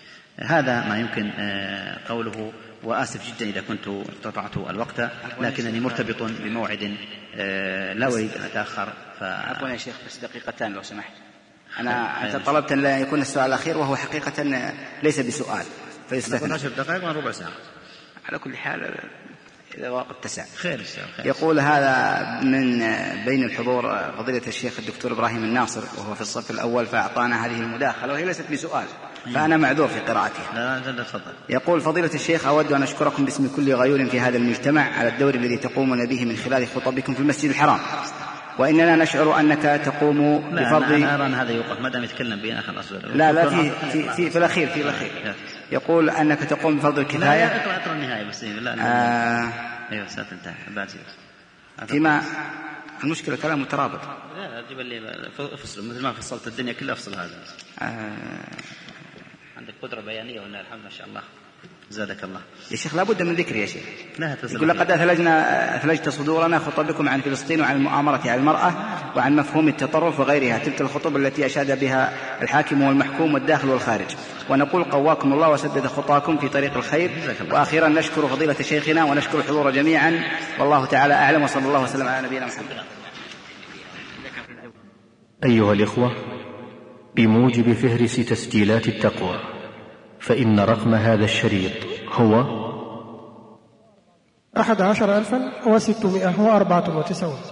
هذا ما يمكن قوله، وآسف جدا إذا كنت قطعت الوقت، لكنني مرتبط بموعد لا أريد أن أتأخر. عفوا يا شيخ، بس دقيقتان لو سمحت. أنت طلبت أن لا يكون السؤال الأخير، وهو حقيقة ليس بسؤال فيستثنى 10 دقائق وربع ساعة. على كل حال إذا وقت تسع خير. يقول هذا من بين الحضور فضيلة الشيخ الدكتور إبراهيم الناصر، وهو في الصف الأول، فأعطانا هذه المداخلة وهي ليست بسؤال، فأنا معذور في قراءتها. لا تفضل. يقول فضيلة الشيخ، أود أن أشكركم باسم كل غيور في هذا المجتمع على الدور الذي تقومون به من خلال خطبكم في المسجد الحرام، وإننا نشعر أنك تقوم بفضل. أنا أرى أن هذا يوقف ما دام يتكلم بين أخذ الأصل. لا في الأخير يقول أنك تقوم بفضل الكفاية. لا أقرأ النهاية بس. أيوة ستنتهي بعد فيما المشكلة كلام مترابط. لا جيب لي افصل مثل ما فصلت الدنيا كلها، افصل هذا. عندك قدرة بيانية وإنها الحمد ما شاء الله، زادك الله يا شيخ. لابد من ذكر يا شيخ. يقول لقد أثلجت صدورنا خطبكم عن فلسطين وعن المؤامرة على المرأة وعن مفهوم التطرف وغيرها، تلك الخطب التي أشاد بها الحاكم والمحكوم والداخل والخارج، ونقول قواكم الله وسدد خطاكم في طريق الخير. وأخيرا نشكر فضيلة شيخنا ونشكر الحضور جميعا، والله تعالى أعلم، وصلى الله وسلم على نبينا محمد. أيها الإخوة، بموجب فهرس تسجيلات التقوى، فإن رقم هذا الشريط هو 11,694.